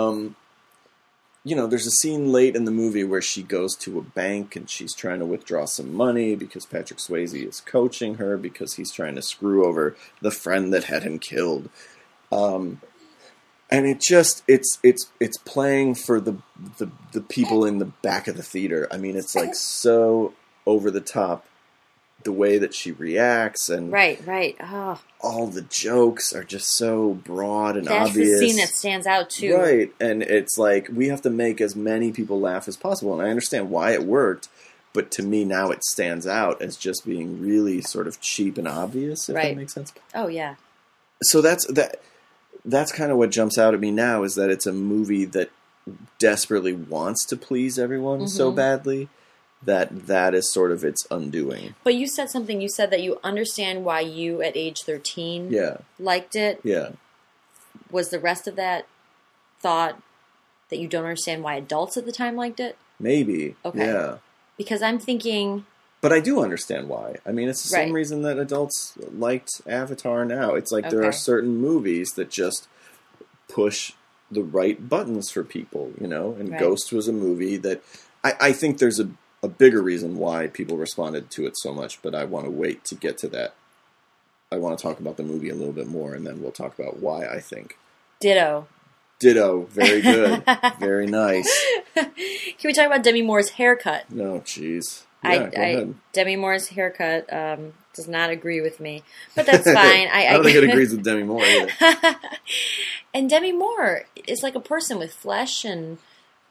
You know, there's a scene late in the movie where she goes to a bank and she's trying to withdraw some money because Patrick Swayze is coaching her because he's trying to screw over the friend that had him killed. And it just, it's playing for the people in the back of the theater. I mean, it's like so over the top, the way that she reacts, and right. Oh, all the jokes are just so broad and obvious. That's the scene that stands out too. Right, and it's like, we have to make as many people laugh as possible, and I understand why it worked, but to me now it stands out as just being really sort of cheap and obvious, if that makes sense. Oh, yeah. So that's kind of what jumps out at me now, is that it's a movie that desperately wants to please everyone so badly that is sort of its undoing. But you said something. You said that you understand why you, at age 13, liked it. Yeah. Was the rest of that thought that you don't understand why adults at the time liked it? Maybe. Okay. Yeah. Because I'm thinking... But I do understand why. I mean, it's the same reason that adults liked Avatar now. It's like there are certain movies that just push the right buttons for people, you know? And Ghost was a movie that... I think there's a bigger reason why people responded to it so much, but I want to wait to get to that. I want to talk about the movie a little bit more, and then we'll talk about why I think. Ditto. Very good. Very nice. Can we talk about Demi Moore's haircut? No, jeez. Yeah, go ahead. Demi Moore's haircut does not agree with me, but that's fine. I don't think it agrees with Demi Moore either. And Demi Moore is like a person with flesh and...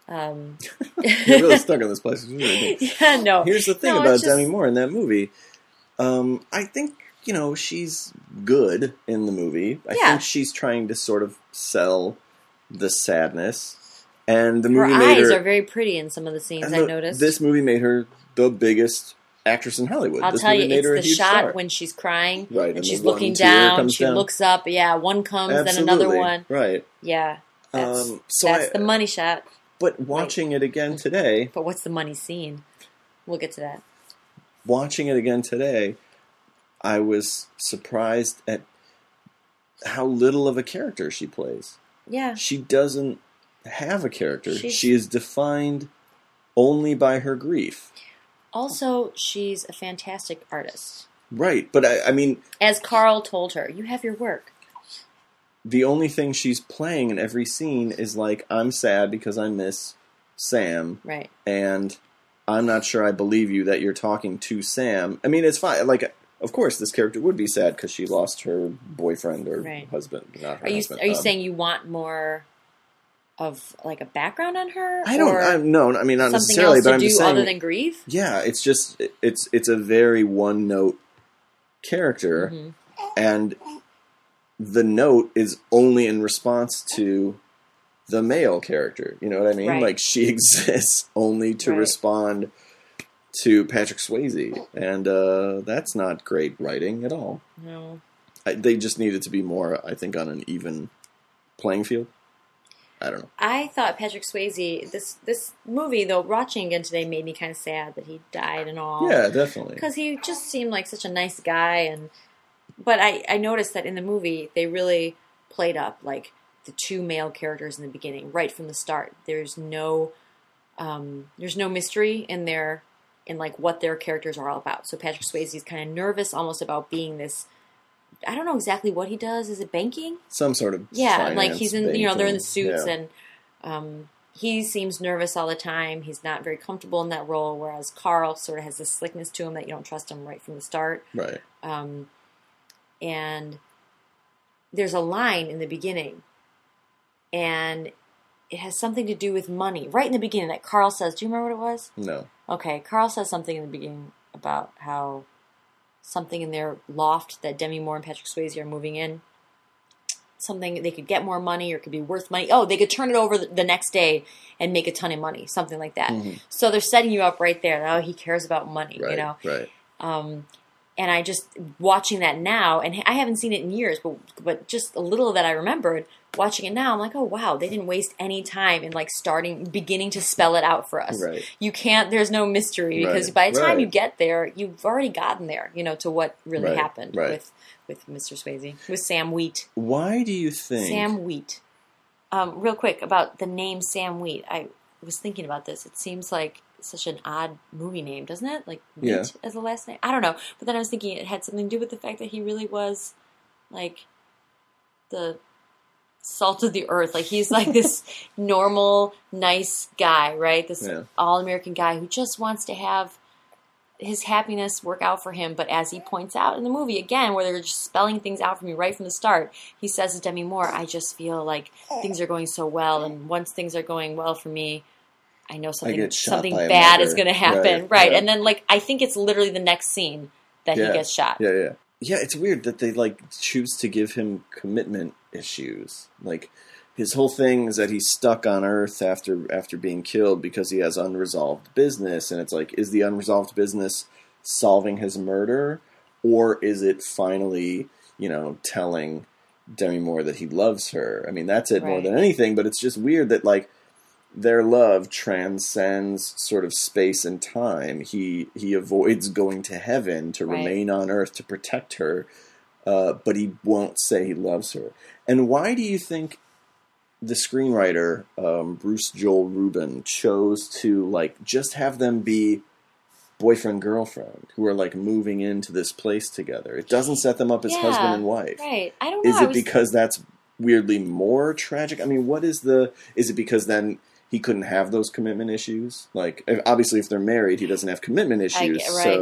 You're really stuck in this place. Yeah, no. Here's the thing about Demi Moore in that movie. I think, you know, she's good in the movie. I think she's trying to sort of sell the sadness. And the movie her eyes are very pretty in some of the scenes, I noticed. This movie made her the biggest actress in Hollywood. I'll tell you, it's the shot when she's crying, and she's looking down, she looks up, one comes, then another one. Right. Yeah. That's the money shot. But watching it again today... But what's the money scene? We'll get to that. Watching it again today, I was surprised at how little of a character she plays. Yeah. She doesn't have a character. She is defined only by her grief. Also, she's a fantastic artist. Right, but I mean... As Carl told her, you have your work. The only thing she's playing in every scene is like, I'm sad because I miss Sam. Right. And I'm not sure I believe you that you're talking to Sam. I mean, it's fine. Like, of course, this character would be sad because she lost her boyfriend or husband. Not her husband. Are you saying you want more of like a background on her? No, I mean, not something necessarily, else but to I'm do just saying, other than grieve? Yeah, it's just it's a very one note character, and the note is only in response to the male character. You know what I mean? Right. Like, she exists only to respond to Patrick Swayze, and that's not great writing at all. No. They just needed to be more, I think, on an even playing field. I don't know. I thought Patrick Swayze, this movie, though, watching again today made me kind of sad that he died and all. Yeah, definitely. Because he just seemed like such a nice guy, but I noticed that in the movie they really played up like the two male characters in the beginning, right from the start. There's no mystery in like what their characters are all about. So Patrick Swayze is kind of nervous, almost about being this. I don't know exactly what he does. Is it banking? Some sort of like he's in. They're in the suits, yeah. and he seems nervous all the time. He's not very comfortable in that role. Whereas Carl sort of has this slickness to him that you don't trust him right from the start. Right. And there's a line in the beginning, and it has something to do with money. Right in the beginning, that Carl says. Do you remember what it was? No. Okay, Carl says something in the beginning about how something in their loft that Demi Moore and Patrick Swayze are moving in. Something, they could get more money or it could be worth money. Oh, they could turn it over the next day and make a ton of money. Something like that. Mm-hmm. So they're setting you up right there. Oh, he cares about money, right, you know? Right. And I just, watching that now, and I haven't seen it in years, but just a little that I remembered, watching it now, I'm like, oh, wow, they didn't waste any time in like beginning to spell it out for us. Right. You can't, there's no mystery, because by the time you get there, you've already gotten there, to what really happened with Mr. Swayze, with Sam Wheat. Why do you think... Sam Wheat. Real quick, about the name Sam Wheat. I was thinking about this. It seems like such an odd movie name, doesn't it? Like Wheat as the last name. I don't know. But then I was thinking it had something to do with the fact that he really was like the salt of the earth. Like he's like this normal, nice guy, right? This all-American guy who just wants to have his happiness work out for him. But as he points out in the movie, again, where they're just spelling things out for me right from the start, he says to Demi Moore, I just feel like things are going so well. And once things are going well for me, I know something bad is going to happen. Right. And then, like, I think it's literally the next scene that he gets shot. Yeah, it's weird that they, like, choose to give him commitment issues. Like, his whole thing is that he's stuck on Earth after being killed because he has unresolved business. And it's like, is the unresolved business solving his murder? Or is it finally, telling Demi Moore that he loves her? I mean, that's it more than anything. But it's just weird that, like, their love transcends sort of space and time. He avoids going to heaven to remain on Earth to protect her, but he won't say he loves her. And why do you think the screenwriter, Bruce Joel Rubin, chose to like just have them be boyfriend-girlfriend who are like moving into this place together? It doesn't set them up as husband and wife. Right. I don't know. Is it because that's weirdly more tragic? I mean, is it because then he couldn't have those commitment issues? Like, obviously, if they're married, he doesn't have commitment issues.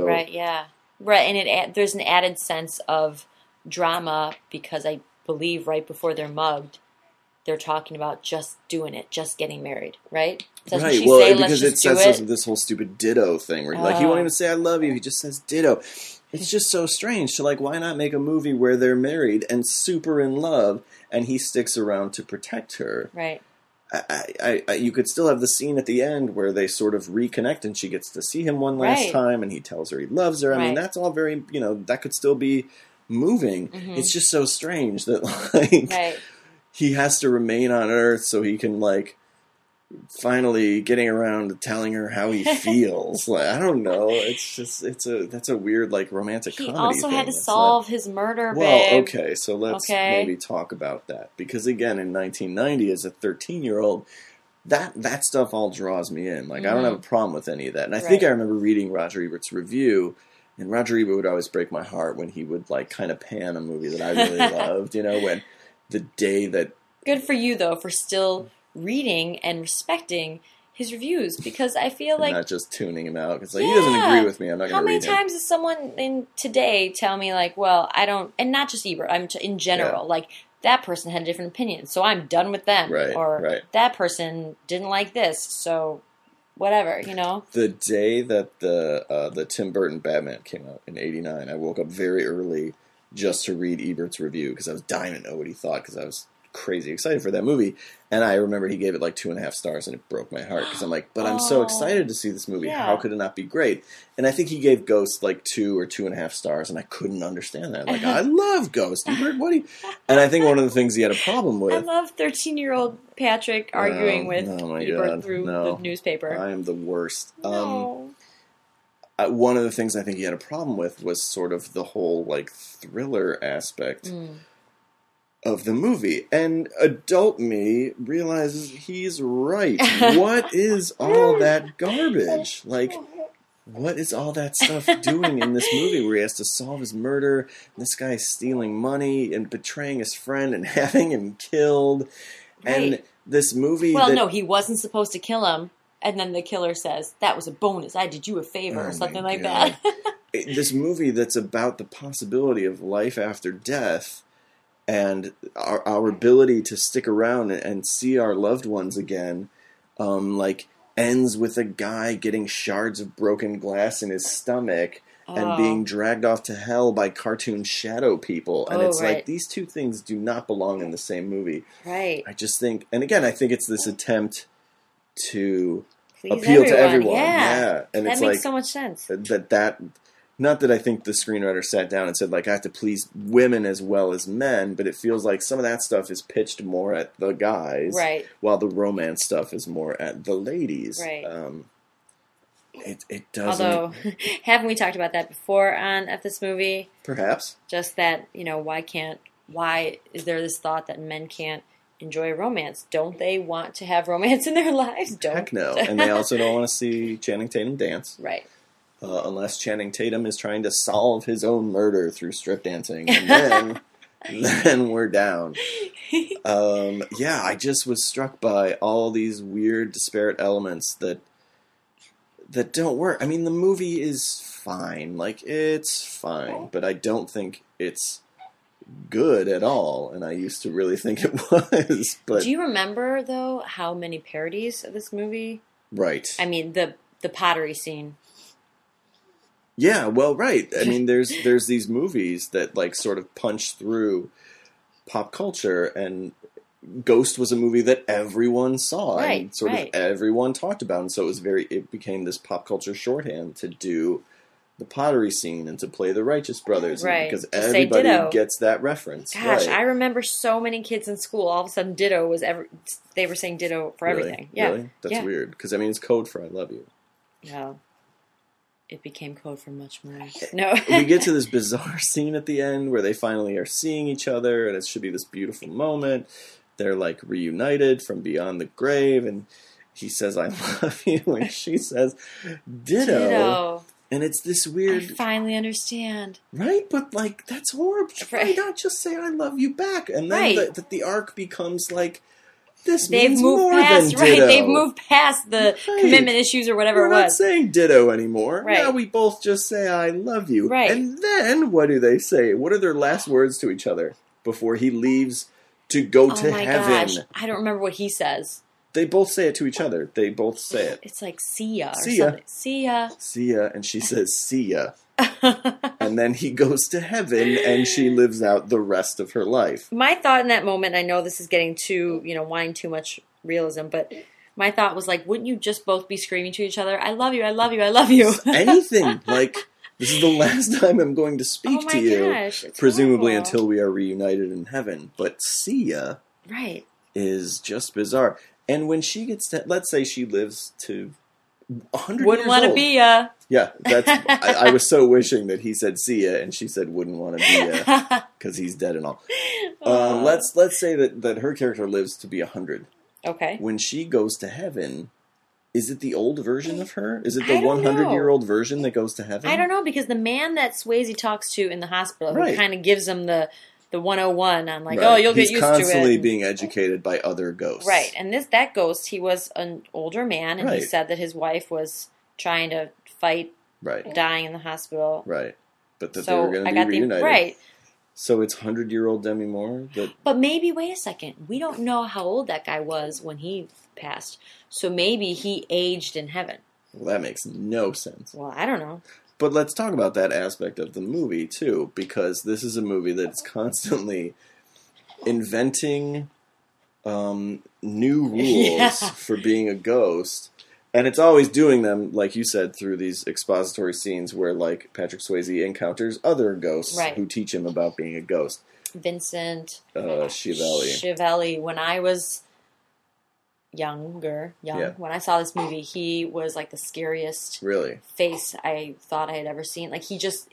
Right, and there's an added sense of drama because I believe right before they're mugged, they're talking about just doing it, just getting married, right? Doesn't she say, because it sets up this whole stupid ditto thing where he won't even say I love you, he just says ditto. It's just so strange. So, like, why not make a movie where they're married and super in love, and he sticks around to protect her? Right. You could still have the scene at the end where they sort of reconnect and she gets to see him one last time and he tells her he loves her. I mean, that's all very, that could still be moving. Mm-hmm. It's just so strange that, like, he has to remain on Earth so he can, like, finally getting around to telling her how he feels. Like, I don't know. It's just, that's a weird, like, romantic comedy thing. He also had to solve his murder, babe. Well, okay, so let's maybe talk about that. Because, again, in 1990, as a 13-year-old, that stuff all draws me in. Like, I don't have a problem with any of that. And I think I remember reading Roger Ebert's review, and Roger Ebert would always break my heart when he would, like, kind of pan a movie that I really loved, when the day that... Good for you, though, for still reading and respecting his reviews because I feel like not just tuning him out. It's like, he doesn't agree with me. I'm not how going to many read him. times does someone in today tell me like, well, I don't, and not just Ebert, I'm in general, like that person had a different opinion, so I'm done with them, or that person didn't like this, so whatever, you know. The day that the Tim Burton Batman came out in '89, I woke up very early just to read Ebert's review because I was dying to know what he thought because I was crazy excited for that movie. And I remember he gave it like 2.5 stars, and it broke my heart because I'm like, but I'm so excited to see this movie. Yeah. How could it not be great? And I think he gave Ghost like 2 or 2.5 stars, and I couldn't understand that. Like, I love Ghost. Ebert, what do you? And I think one of the things he had a problem with. I love 13-year-old Patrick arguing with Ebert through the newspaper. I am the worst. No. One of the things I think he had a problem with was sort of the whole like thriller aspect. Of the movie, and adult me realizes he's right. What is all that garbage? Like, what is all that stuff doing in this movie where he has to solve his murder, and this guy's stealing money and betraying his friend and having him killed, and this movie... Well, no, he wasn't supposed to kill him, and then the killer says, that was a bonus, I did you a favor, or something like that. This movie that's about the possibility of life after death, and our ability to stick around and see our loved ones again, like, ends with a guy getting shards of broken glass in his stomach and being dragged off to hell by cartoon shadow people. And it's like, these two things do not belong in the same movie. Right. I just think, and again, I think it's this attempt to appeal to everyone. Yeah. And that it's makes like, so much sense. Not that I think the screenwriter sat down and said, like, I have to please women as well as men, but it feels like some of that stuff is pitched more at the guys, while the romance stuff is more at the ladies. Right. It doesn't... Although, haven't we talked about that before on F This Movie? Perhaps. Just that, you know, why is there this thought that men can't enjoy romance? Don't they want to have romance in their lives? Heck no. And they also don't want to see Channing Tatum dance. Right. Unless Channing Tatum is trying to solve his own murder through strip dancing, and then we're down. I just was struck by all these weird, disparate elements that don't work. I mean, the movie is fine, like it's fine, but I don't think it's good at all. And I used to really think it was. But do you remember though how many parodies of this movie? Right. I mean, the pottery scene. Yeah, well, right. I mean, there's these movies that like sort of punch through pop culture, and Ghost was a movie that everyone saw and sort of everyone talked about, and so it became this pop culture shorthand to do the pottery scene and to play the Righteous Brothers, because everybody gets that reference. Gosh, I remember so many kids in school. All of a sudden, Ditto was they were saying Ditto for everything. Yeah, really? That's weird because I mean it's code for "I love you." No. It became code for much more. No. We get to this bizarre scene at the end where they finally are seeing each other, and it should be this beautiful moment. They're like reunited from beyond the grave, and he says, "I love you," and she says, "Ditto." And it's this weird... I finally understand. Right? But, like, that's horrible. Why not just say, "I love you" back? And then the arc becomes like... They've moved past the commitment issues or whatever it was. We're not saying ditto anymore. Right. Now we both just say "I love you." Right. And then what do they say? What are their last words to each other before he leaves to go to heaven? Gosh. I don't remember what he says. They both say it to each other. They both say it. It's like "see ya" or see ya. Something. See ya. See ya. And she says "see ya." And then he goes to heaven, and she lives out the rest of her life. My thought in that moment, I know this is getting too, wanting too much realism, but my thought was like, wouldn't you just both be screaming to each other, "I love you, I love you, I love you"? Anything. Like, this is the last time I'm going to speak to you. Gosh, presumably horrible. Until we are reunited in heaven. But "see ya" is just bizarre. And when she gets to, let's say she lives to 100 wouldn't want to be ya. Yeah, that's. I was so wishing that he said "see ya" and she said "wouldn't want to be ya" because he's dead and all. Let's say that her character lives to be 100. Okay. When she goes to heaven, is it the old version of her? Is it the 100-year-old version that goes to heaven? I don't know, because the man that Swayze talks to in the hospital, who kind of gives him the the 101 on like, Right. oh, you'll He's get used to it. constantly being educated by other ghosts. Right, and that ghost, he was an older man, and he Right. said that his wife was trying to fight Right. dying in the hospital. Right. But that they So were going I to got be reunited. right. So it's 100-year-old Demi Moore that... But maybe, wait a second, we don't know how old that guy was when he passed. So maybe he aged in heaven. Well, that makes no sense. Well, I don't know. But let's talk about that aspect of the movie, too, because this is a movie that's constantly inventing new rules Yeah. for being a ghost. And it's always doing them, like you said, through these expository scenes where, like, Patrick Swayze encounters other ghosts Right. who teach him about being a ghost. Vincent Schiavelli. When I was young, Yeah. when I saw this movie, he was like the scariest Really? face I thought I had ever seen. Like his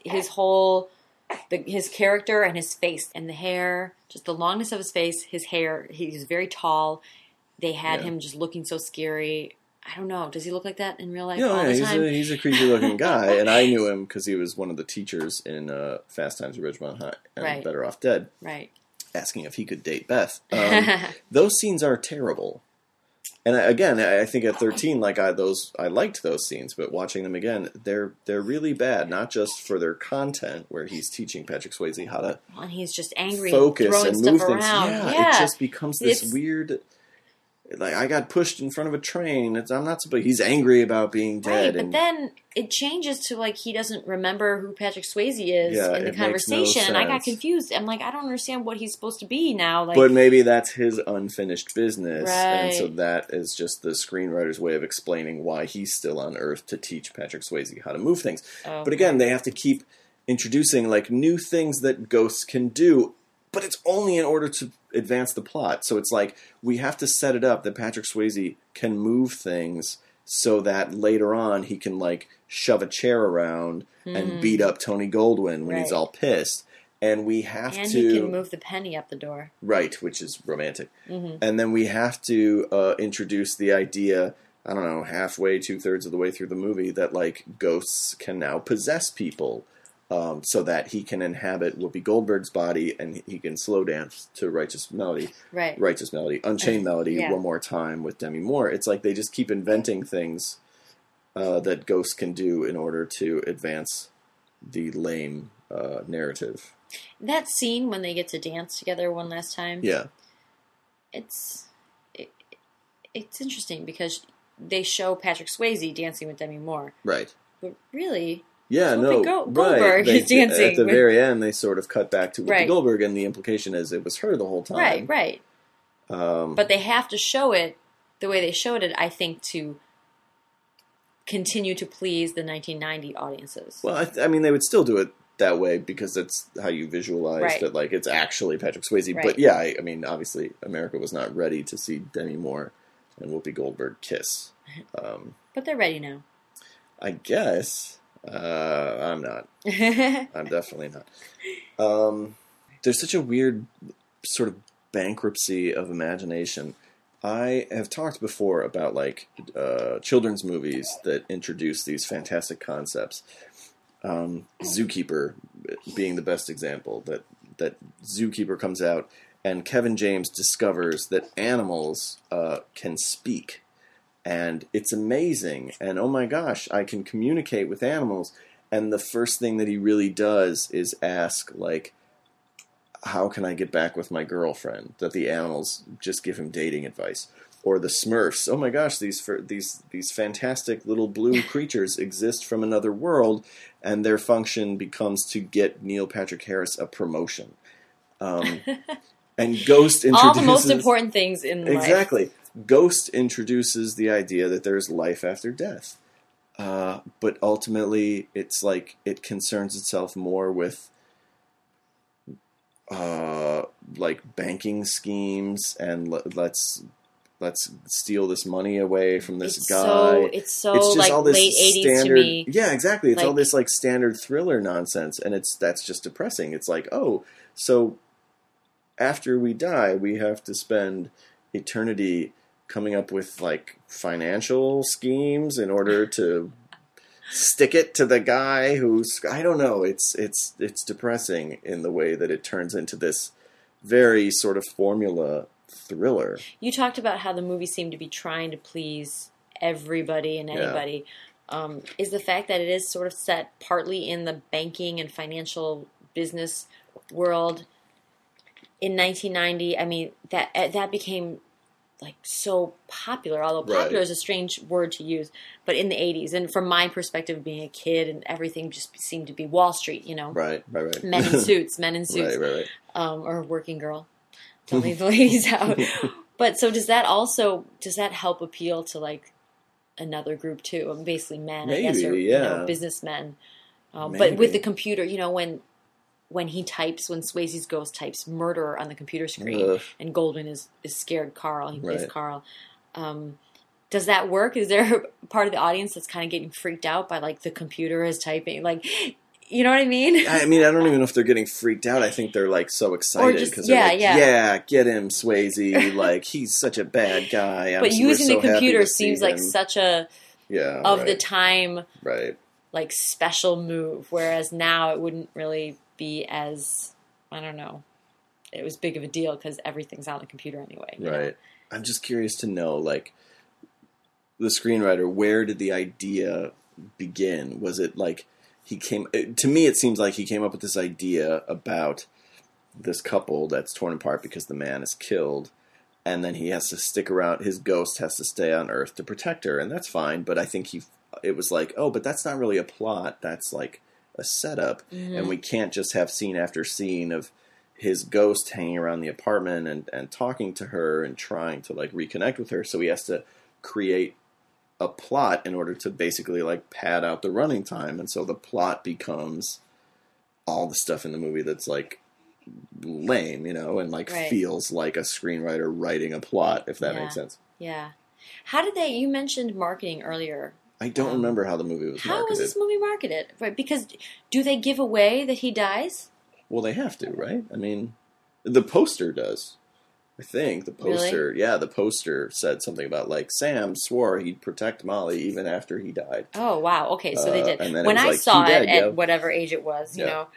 character and his face and the hair, just the longness of his face, his hair. He's very tall. They had Yeah. him just looking so scary. I don't know. Does he look like that in real life No, all yeah, the time? he's a creepy-looking guy, and I knew him because he was one of the teachers in Fast Times at Ridgemont High and Right. Better Off Dead, Right. asking if he could date Beth. Those scenes are terrible. And I think at 13, like I liked those scenes, but watching them again, they're really bad. Not just for their content, where he's teaching Patrick Swayze how to And he's just angry, focus throwing and stuff move things. around. Yeah, it just becomes this It's- weird. Like I got pushed in front of a train. I'm not supposed. He's angry about being Right, dead. but and, then it changes to like he doesn't remember who Patrick Swayze is Yeah, in the it makes no conversation, and I got sense. confused. I'm like, I don't understand what he's supposed to be now. Like, but maybe that's his unfinished business, and so Right. that is just the screenwriter's way of explaining why he's still on Earth to teach Patrick Swayze how to move things. oh, But again, they have to keep introducing like new things that ghosts can do, but it's only in order to advance the plot. So it's like we have to set it up that Patrick Swayze can move things so that later on he can like shove a chair around and beat up Tony Goldwyn when he's Right. all pissed. And we have and to he can move the penny up the door. right, which is romantic. Mm-hmm. And then we have to introduce the idea, I don't know, halfway, 2/3 of the way through the movie, that like ghosts can now possess people, so that he can inhabit Whoopi Goldberg's body and he can slow dance to Righteous Melody, Unchained Melody Yeah. one more time with Demi Moore. It's like they just keep inventing things that ghosts can do in order to advance the lame narrative. That scene when they get to dance together one last time, Yeah, it's interesting because they show Patrick Swayze dancing with Demi Moore, right. but really, Yeah, Whoopi no, Goldberg is dancing At the with- very end, they sort of cut back to Whoopi Right. Goldberg, and the implication is it was her the whole time. right. Um, But they have to show it the way they showed it, I think, to continue to please the 1990 audiences. well, I mean, they would still do it that way because that's how you visualize Right. that, like, it's actually Patrick Swayze. Right. But yeah, I mean, obviously, America was not ready to see Demi Moore and Whoopi Goldberg kiss. But they're ready now. I guess. I'm not. I'm definitely not. There's such a weird sort of bankruptcy of imagination. I have talked before about like children's movies that introduce these fantastic concepts. Zookeeper being the best example. That Zookeeper comes out and Kevin James discovers that animals can speak. And it's amazing. And oh my gosh, I can communicate with animals. And the first thing that he really does is ask, like, how can I get back with my girlfriend? That the animals just give him dating advice. Or the Smurfs. Oh my gosh, these fantastic little blue creatures exist from another world, and their function becomes to get Neil Patrick Harris a promotion. And Ghost introduces... All the most important things in life. Exactly. Ghost introduces the idea that there's life after death. But ultimately, it's like it concerns itself more with like banking schemes and let's steal this money away from this guy. It's so just like all this late 80s standard, to me. Yeah, exactly. It's all Like- this like standard thriller nonsense, and that's just depressing. It's like, oh, so after we die, we have to spend eternity coming up with like financial schemes in order to stick it to the guy who's, I don't know, it's depressing in the way that it turns into this very sort of formula thriller. You talked about how the movie seemed to be trying to please everybody and anybody. Is the fact that it is sort of set partly in the banking and financial business world in 1990? I mean, that became like so popular, although popular is a strange word to use, but in the 80s. And from my perspective, being a kid, and everything just seemed to be Wall Street, you know? Right. Men in suits. Right. Or working girl. Don't leave the ladies out. But so does that help appeal to like another group too? Basically men, Maybe, I guess, or yeah. you know, businessmen. But with the computer, you know, when Swayze's ghost types murderer on the computer screen, and Goldman is scared Carl, he plays Carl. Does that work? Is there a part of the audience that's kind of getting freaked out by like the computer is typing, like, you know what I mean? I mean, I don't even know if they're getting freaked out. I think they're like so excited because they're like, yeah, get him, Swayze. Like, he's such a bad guy. But using the computer seems like such a the time like special move, whereas now it wouldn't really be as, I don't know, it was big of a deal because everything's on the computer anyway. You know? I'm just curious to know, like, the screenwriter, where did the idea begin? Was it like to me it seems like he came up with this idea about this couple that's torn apart because the man is killed, and then he has to stick around, his ghost has to stay on Earth to protect her, and that's fine, but I think it was like, oh, but that's not really a plot, that's like a setup, and we can't just have scene after scene of his ghost hanging around the apartment and talking to her and trying to like reconnect with her, so he has to create a plot in order to basically like pad out the running time, and so the plot becomes all the stuff in the movie that's like lame, you know, and like feels like a screenwriter writing a plot, if that makes sense. Yeah. How did you mentioned marketing earlier. I don't remember how the movie was marketed. How was this movie marketed? Right, because do they give away that he dies? Well, they have to, right? I mean, the poster does. I think the poster, the poster said something about like Sam swore he'd protect Molly even after he died. Oh wow! Okay, so they did. When I saw it at whatever age it was, you know,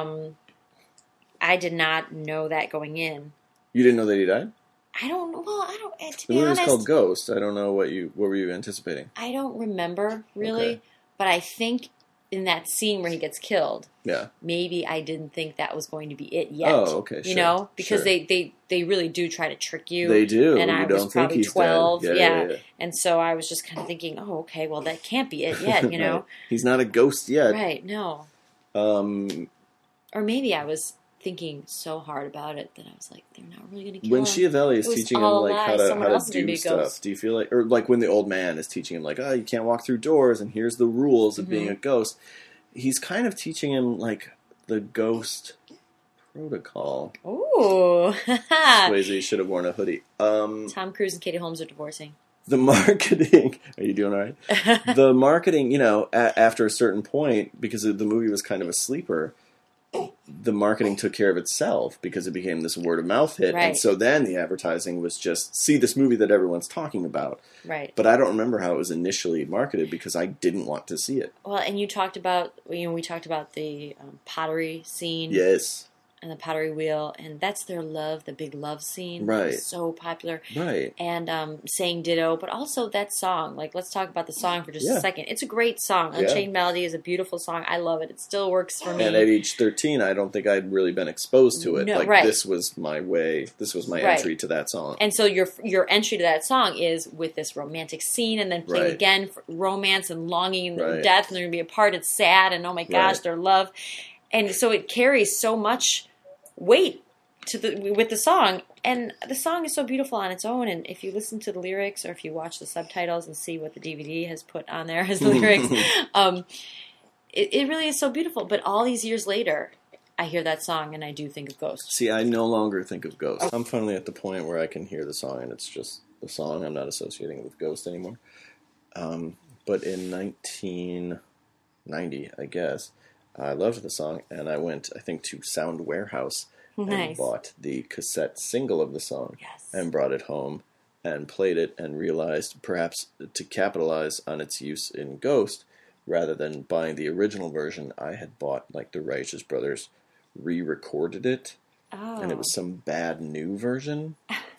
I did not know that going in. You didn't know that he died? I don't know. Well, I don't. To be honest, the movie was called Ghost. I don't know what were you anticipating? I don't remember really, but I think in that scene where he gets killed, maybe I didn't think that was going to be it yet. Oh, okay, sure. You know, because they really do try to trick you. They do. And I was probably 12. Yeah. And so I was just kind of thinking, oh, okay, well, that can't be it yet, you know? He's not a ghost yet. Right, no. Or maybe I was thinking so hard about it that I was like, they're not really going to kill him. When Schiavelli is teaching him like how to do stuff, do you feel like, or like when the old man is teaching him like, oh, you can't walk through doors and here's the rules of being a ghost, he's kind of teaching him like the ghost protocol. Ooh. Swayze should have worn a hoodie. Tom Cruise and Katie Holmes are divorcing. The marketing, are you doing all right? The marketing, you know, after a certain point, because the movie was kind of a sleeper, the marketing took care of itself because it became this word of mouth hit. Right. And so then the advertising was just, see this movie that everyone's talking about. Right. But I don't remember how it was initially marketed because I didn't want to see it. Well, and you talked about, we talked about the pottery scene. Yes. And the pottery wheel, and that's their love, the big love scene. Right. So popular. Right. And saying ditto, but also that song. Like, let's talk about the song for just a second. It's a great song. Unchained Melody is a beautiful song. I love it. It still works for me. And at age 13, I don't think I'd really been exposed to it. No, this was my way. This was my entry to that song. And so your entry to that song is with this romantic scene, and then playing again for romance and longing and death, and they're going to be apart. It's sad, and oh my gosh, their love. And so it carries so much weight with the song, and the song is so beautiful on its own. And if you listen to the lyrics, or if you watch the subtitles and see what the DVD has put on there as the lyrics, it really is so beautiful. But all these years later, I hear that song and I do think of Ghost. See, I no longer think of Ghost. I'm finally at the point where I can hear the song and it's just the song. I'm not associating it with Ghost anymore. But in 1990, I guess, I loved the song, and I went, I think, to Sound Warehouse and bought the cassette single of the song and brought it home and played it and realized, perhaps to capitalize on its use in Ghost, rather than buying the original version, I had bought like the Righteous Brothers re-recorded it, and it was some bad new version.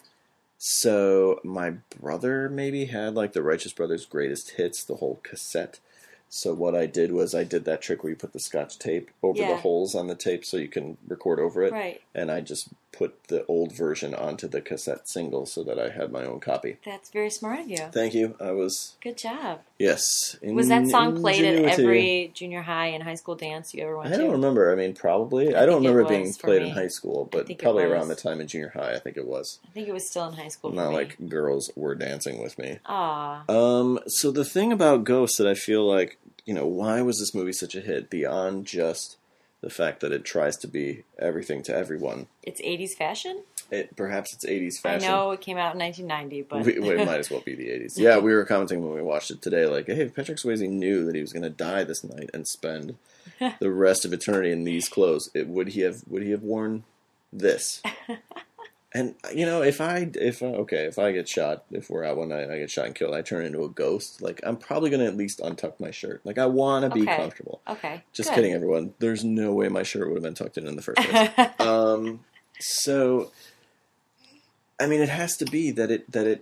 So my brother maybe had like the Righteous Brothers Greatest Hits, the whole cassette. So what I did was I did that trick where you put the Scotch tape over the holes on the tape so you can record over it. Right. And I just put the old version onto the cassette single so that I had my own copy. That's very smart of you. Thank you. I was... Good job. Yes. Was that song played at every junior high and high school dance you ever went to? I don't remember. I mean, probably. I don't remember it being played in high school, but probably around the time in junior high, I think it was. I think it was still in high school. Not like girls were dancing with me. Aw. So the thing about Ghost that I feel like, you know, why was this movie such a hit beyond just the fact that it tries to be everything to everyone? It's 80s fashion? Perhaps it's 80s fashion. I know it came out in 1990, but... it might as well be the 80s. Yeah, we were commenting when we watched it today, like, hey, if Patrick Swayze knew that he was going to die this night and spend the rest of eternity in these clothes, would he have worn this? And, you know, if I get shot, if we're out one night and I get shot and killed, I turn into a ghost, like, I'm probably going to at least untuck my shirt. Like, I want to be comfortable. Okay. Just kidding, everyone. There's no way my shirt would have been tucked in the first place. So, I mean, it has to be that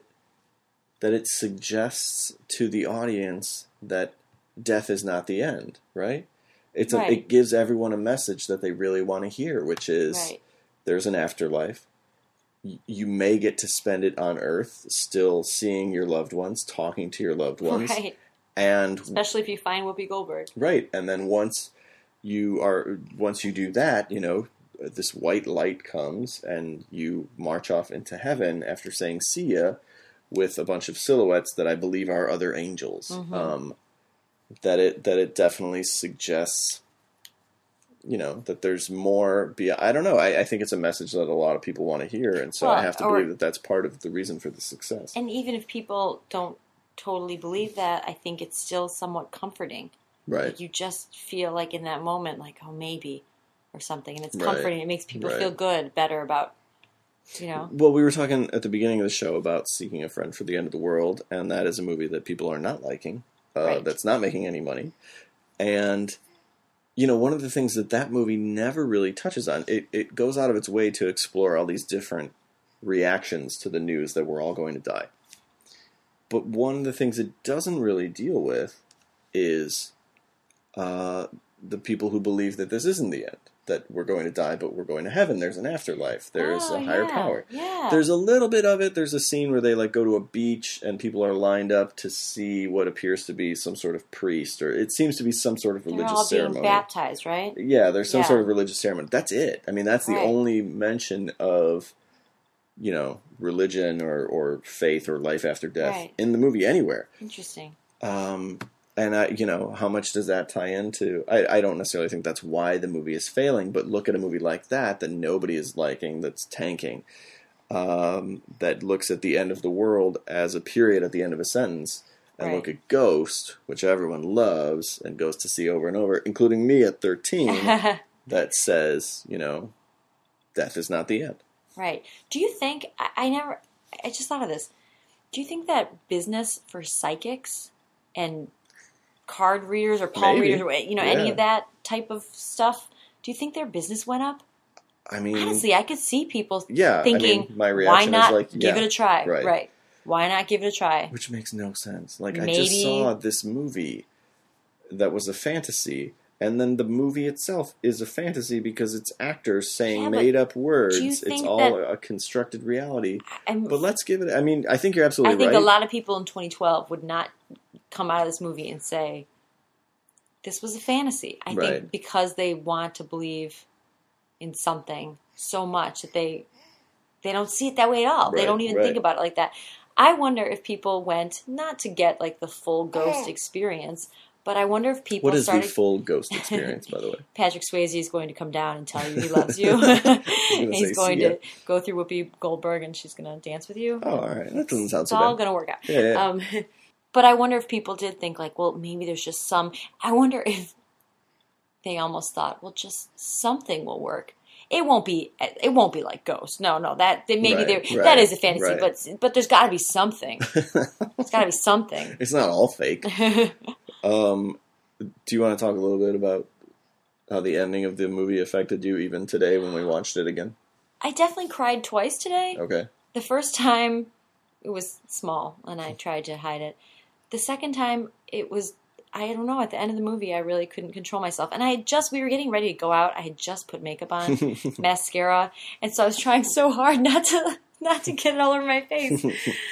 it suggests to the audience that death is not the end, right? It gives everyone a message that they really want to hear, which is there's an afterlife. You may get to spend it on Earth, still seeing your loved ones, talking to your loved ones, and especially if you find Whoopi Goldberg, right? And then once you do that, you know, this white light comes, and you march off into heaven after saying "see ya" with a bunch of silhouettes that I believe are other angels. Mm-hmm. That it definitely suggests, you know, that there's more. I don't know. I think it's a message that a lot of people want to hear, and so I have to believe that that's part of the reason for the success. And even if people don't totally believe that, I think it's still somewhat comforting. Right. Like you just feel like in that moment, like, oh, maybe, or something, and it's comforting. It makes people feel better about, you know. Well, we were talking at the beginning of the show about Seeking a Friend for the End of the World, and that is a movie that people are not liking. That's not making any money, and. You know, one of the things that movie never really touches on, it goes out of its way to explore all these different reactions to the news that we're all going to die. But one of the things it doesn't really deal with is the people who believe that this isn't the end, that we're going to die, but we're going to heaven. There's an afterlife. There's a higher power. Yeah. There's a little bit of it. There's a scene where they like go to a beach and people are lined up to see what appears to be some sort of priest, or it seems to be some sort of religious ceremony. They're all being baptized, right? Yeah, there's some sort of religious ceremony. That's it. I mean, that's the only mention of, you know, religion or faith or life after death in the movie anywhere. Interesting. And, you know, how much does that tie into... I don't necessarily think that's why the movie is failing, but look at a movie like that nobody is liking, that's tanking, that looks at the end of the world as a period at the end of a sentence, and look at Ghost, which everyone loves and goes to see over and over, including me at 13, that says, you know, death is not the end. Right. Do you think... I just thought of this. Do you think that business for psychics and card readers or palm readers, or, you know, any of that type of stuff, do you think their business went up? I mean, honestly, I could see people thinking, I mean, my reaction why not is like, give it a try? Right. Why not give it a try? Which makes no sense. Like, I just saw this movie that was a fantasy, and then the movie itself is a fantasy because it's actors saying made-up words. It's all a constructed reality. But let's give it... I mean, I think you're absolutely right. I think a lot of people in 2012 would not come out of this movie and say, this was a fantasy. I think because they want to believe in something so much that they don't see it that way at all. They don't even think about it like that. I wonder if people went, not to get like the full Ghost experience, but I wonder if people started... What is the full Ghost experience, by the way? Patrick Swayze is going to come down and tell you he loves you. He's going to go through Whoopi Goldberg and she's going to dance with you. Oh, all right. That doesn't sound so bad. It's all going to work out. Yeah. But I wonder if people did think like, well, maybe there's just some... I wonder if they almost thought, well, just something will work. It won't be like Ghost. No, that that is a fantasy, but there's got to be something. There's got to be something. It's not all fake. Do you want to talk a little bit about how the ending of the movie affected you even today when we watched it again? I definitely cried twice today. Okay. The first time, it was small, and I tried to hide it. The second time, it was, I don't know, at the end of the movie, I really couldn't control myself. And we were getting ready to go out. I had just put makeup on, mascara, and so I was trying so hard not to get it all over my face.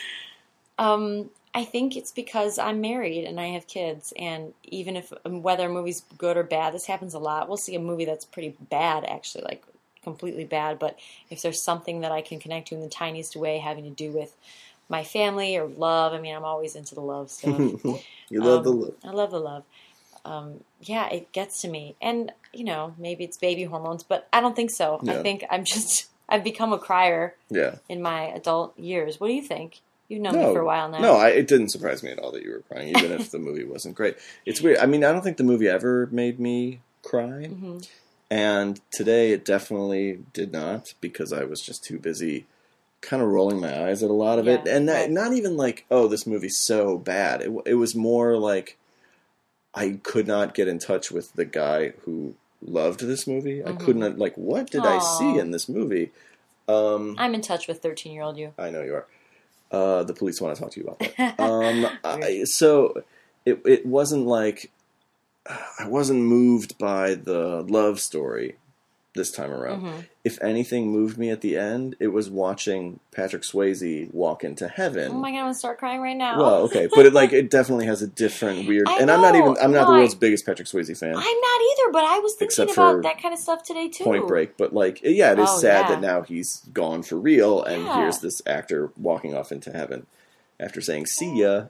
I think it's because I'm married and I have kids, and even if whether a movie's good or bad, this happens a lot. We'll see a movie that's pretty bad, actually, like completely bad, but if there's something that I can connect to in the tiniest way having to do with my family or love, I mean, I'm always into the love stuff. You love the love. I love the love. Yeah, it gets to me. And, maybe it's baby hormones, but I don't think so. Yeah. I think I've become a crier in my adult years. What do you think? You've known me for a while now. No, it didn't surprise me at all that you were crying, even if the movie wasn't great. It's weird. I mean, I don't think the movie ever made me cry. Mm-hmm. And today it definitely did not, because I was just too busy kind of rolling my eyes at a lot of it. And not even like, oh, this movie's so bad. It was more like I could not get in touch with the guy who loved this movie. Mm-hmm. I couldn't, like, what did I see in this movie? I'm in touch with 13-year-old you. I know you are. The police want to talk to you about that. So it wasn't like I wasn't moved by the love story this time around. Mm-hmm. If anything moved me at the end, it was watching Patrick Swayze walk into heaven. Oh my God, I'm going to start crying right now. Well, okay, but it definitely has a different weird. I'm not the world's biggest Patrick Swayze fan. I'm not either, but I was thinking about that kind of stuff today too. Point Break, but it is sad that now he's gone for real, and here's this actor walking off into heaven after saying "see ya."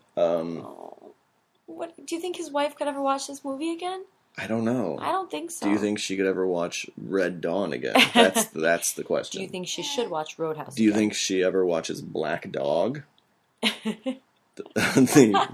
What do you think his wife could ever watch this movie again? I don't know. I don't think so. Do you think she could ever watch Red Dawn again? That's the question. Do you think she should watch Roadhouse? Do you think she ever watches Black Dog? Wait, is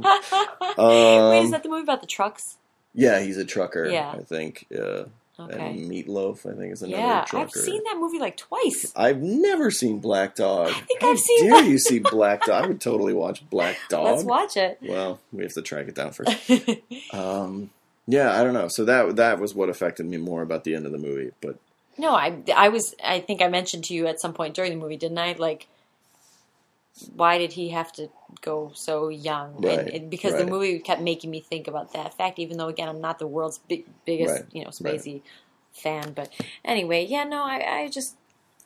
that the movie about the trucks? Yeah, he's a trucker. Yeah. I think. Okay. And Meatloaf, I think, is another trucker. I've seen that movie like twice. I've never seen Black Dog. I think I've seen How dare you see Black Dog? I would totally watch Black Dog. Let's watch it. Well, we have to track it down first. Yeah, I don't know. So that was what affected me more about the end of the movie. But no, I think I mentioned to you at some point during the movie, didn't I? Like, why did he have to go so young? Right. Because the movie kept making me think about that fact, even though, again, I'm not the world's biggest, Swayze fan. But anyway, I just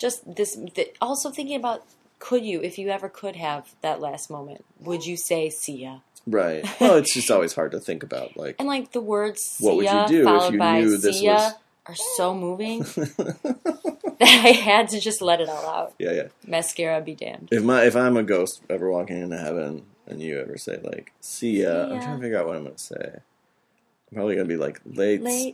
also thinking about, if you ever could have that last moment, would you say, see ya? Right. Well, it's just always hard to think about. And like the words see what would you do followed if you by knew this see ya was... are so moving that I had to just let it all out. Yeah. Mascara be damned. If I'm a ghost ever walking into heaven and you ever say like see ya, I'm trying to figure out what I'm going to say. I'm probably going to be like late.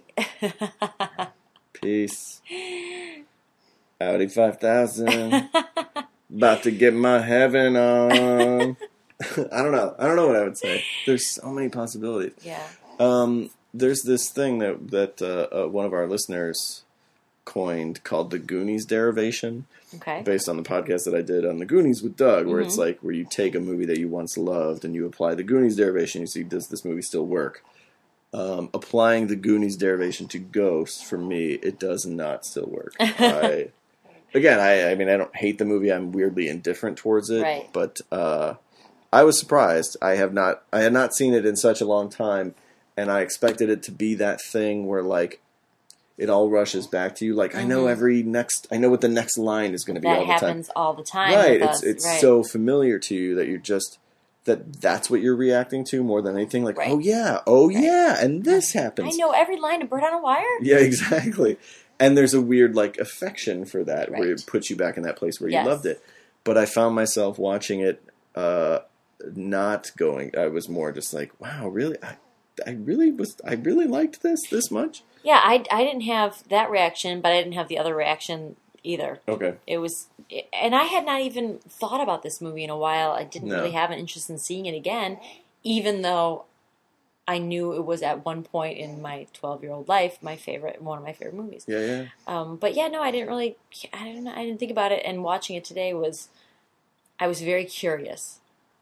Peace. Audi 5000. About to get my heaven on. I don't know what I would say. There's so many possibilities. Yeah. There's this thing that one of our listeners coined called the Goonies derivation. Okay. Based on the podcast that I did on the Goonies with Doug, where it's like where you take a movie that you once loved and you apply the Goonies derivation. You see, does this movie still work? Applying the Goonies derivation to Ghosts, for me, it does not still work. I mean, I don't hate the movie. I'm weirdly indifferent towards it. Right. But I was surprised. I had not seen it in such a long time, and I expected it to be that thing where like it all rushes back to you. Like I know what the next line is going to be all the time. That happens all the time. Right. With It's so familiar to you that you're just that's what you're reacting to more than anything. Like, oh yeah, and this happens. I know every line of Bird on a Wire. Yeah, exactly. And there's a weird like affection for that where it puts you back in that place where you loved it. But I found myself watching it not going. I was more just like, wow, really? I really liked this much. Yeah, I didn't have that reaction, but I didn't have the other reaction either. Okay. And I had not even thought about this movie in a while. I didn't really have an interest in seeing it again, even though I knew it was at one point in my 12-year-old life one of my favorite movies. Yeah. But yeah, no, I didn't think about it. And watching it today I was very curious.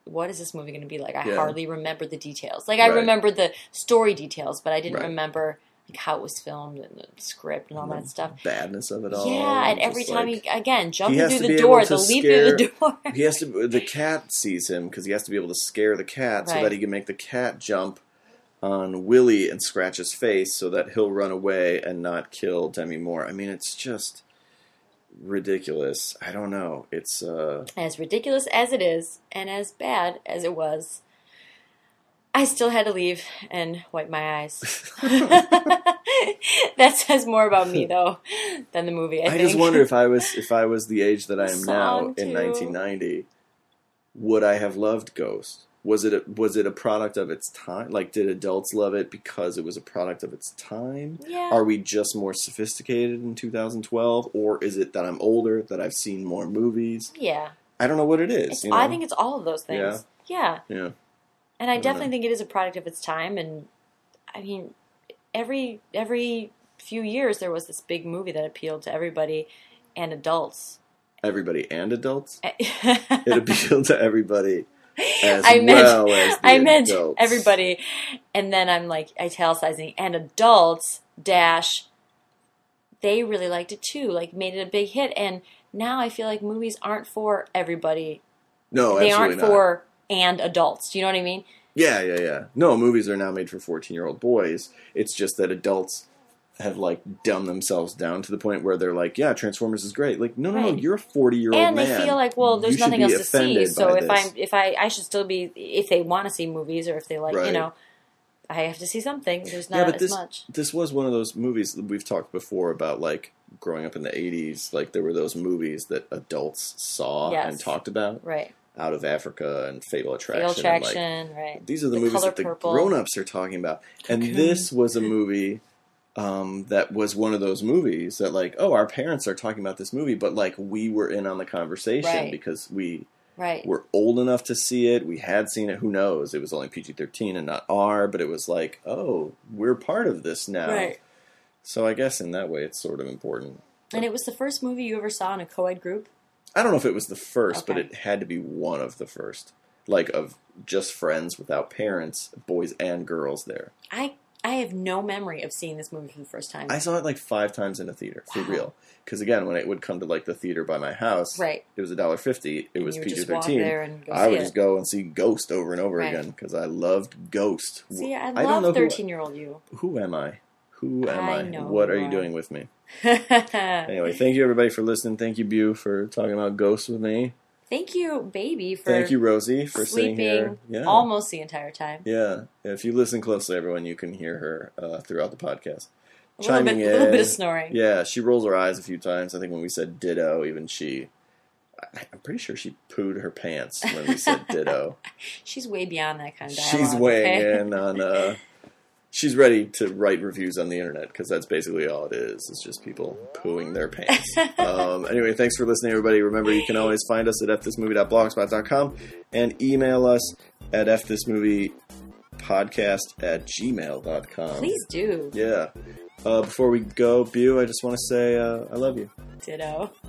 what is this movie going to be like? I Yeah. hardly remember the details. Like, I Right. remember the story details, but I didn't Right. remember like how it was filmed and the script and all that stuff. Badness of it all. Yeah, and every just time like, he, again, he jumping has through to the be door, able to the leap through the door. he has to. The cat sees him because he has to be able to scare the cat so Right. that he can make the cat jump on Willie and scratch his face so that he'll run away and not kill Demi Moore. I mean, it's just ridiculous. I don't know. It's As ridiculous as it is, and as bad as it was, I still had to leave and wipe my eyes. That says more about me, though, than the movie. I think. just wonder if I was the age that I am now Song, in too. 1990, would I have loved Ghost? Was it a product of its time? Like, did adults love it because it was a product of its time? Yeah. Are we just more sophisticated in 2012, or is it that I'm older, that I've seen more movies? Yeah. I don't know what it is. I think it's all of those things. Yeah. Yeah. And I don't definitely know. think it is a product of its time. And I mean, every few years there was this big movie that appealed to everybody and adults. Everybody and adults. It It appealed to everybody as I meant, well as the I meant adults. everybody, and then I'm like italicizing, and adults dash. They really liked it too, like made it a big hit, and now I feel like movies aren't for everybody. No, They absolutely aren't not. for and adults. Do you know what I mean? Yeah. No, movies are now made for 14-year-old boys. It's just that adults have like dumbed themselves down to the point where they're like, "Yeah, Transformers is great." Like, no, Right. you're a 40-year-old And man. they feel like, well, there's You should nothing be else to see. offended So by this. if I should still be, if they want to see movies or if they like, Right. I have to see something. There's Yeah, not but as this much. this was one of those movies that we've talked before about, like growing up in the 80s. Like, there were those movies that adults saw Yes. and talked about, Right. Out of Africa and Fatal Attraction. Fatal and, like, Attraction, right. these are the The movies Color that the Purple. grown-ups are talking about. And Cocoon. this was a movie that was one of those movies that, like, oh, our parents are talking about this movie, but, like, we were in on the conversation Right. because we Right. were old enough to see it. We had seen it. Who knows? It was only PG-13 and not R, but it was like, oh, we're part of this now. Right. So I guess in that way it's sort of important. And it was the first movie you ever saw in a co-ed group? I don't know if it was the first, but Okay. it had to be one of the first. Like, of just friends without parents, boys and girls there. I have no memory of seeing this movie for the first time. I saw it like 5 times in a theater, for Wow. real. Because again, when it would come to like the theater by my house, Right. it was $1.50. It And was you would just walk PG-13. there and go I see would it. just go and see Ghost over and over Right. again because I loved Ghost. See, I don't love know 13-year-old you. who am I? Who am I I? know What who are you you are. doing with me? Anyway, thank you everybody for listening. Thank you, Bu, for talking about Ghost with me. Thank you, baby, for Thank you, Rosie, for sitting here. sleeping Yeah. almost the entire time. Yeah. If you listen closely, everyone, you can hear her throughout the podcast. A little bit of snoring. Yeah, she rolls her eyes a few times. I think when we said ditto, even I'm pretty sure she pooed her pants when we said ditto. She's way beyond that kind of dialogue. She's weighing okay? in on, she's ready to write reviews on the internet because that's basically all it is. It's just people pooing their pants. Anyway, thanks for listening, everybody. Remember, you can always find us at fthismovie.blogspot.com and email us at fthismoviepodcast@gmail.com. Please do. Yeah. Before we go, Bu, I just want to say I love you. Ditto.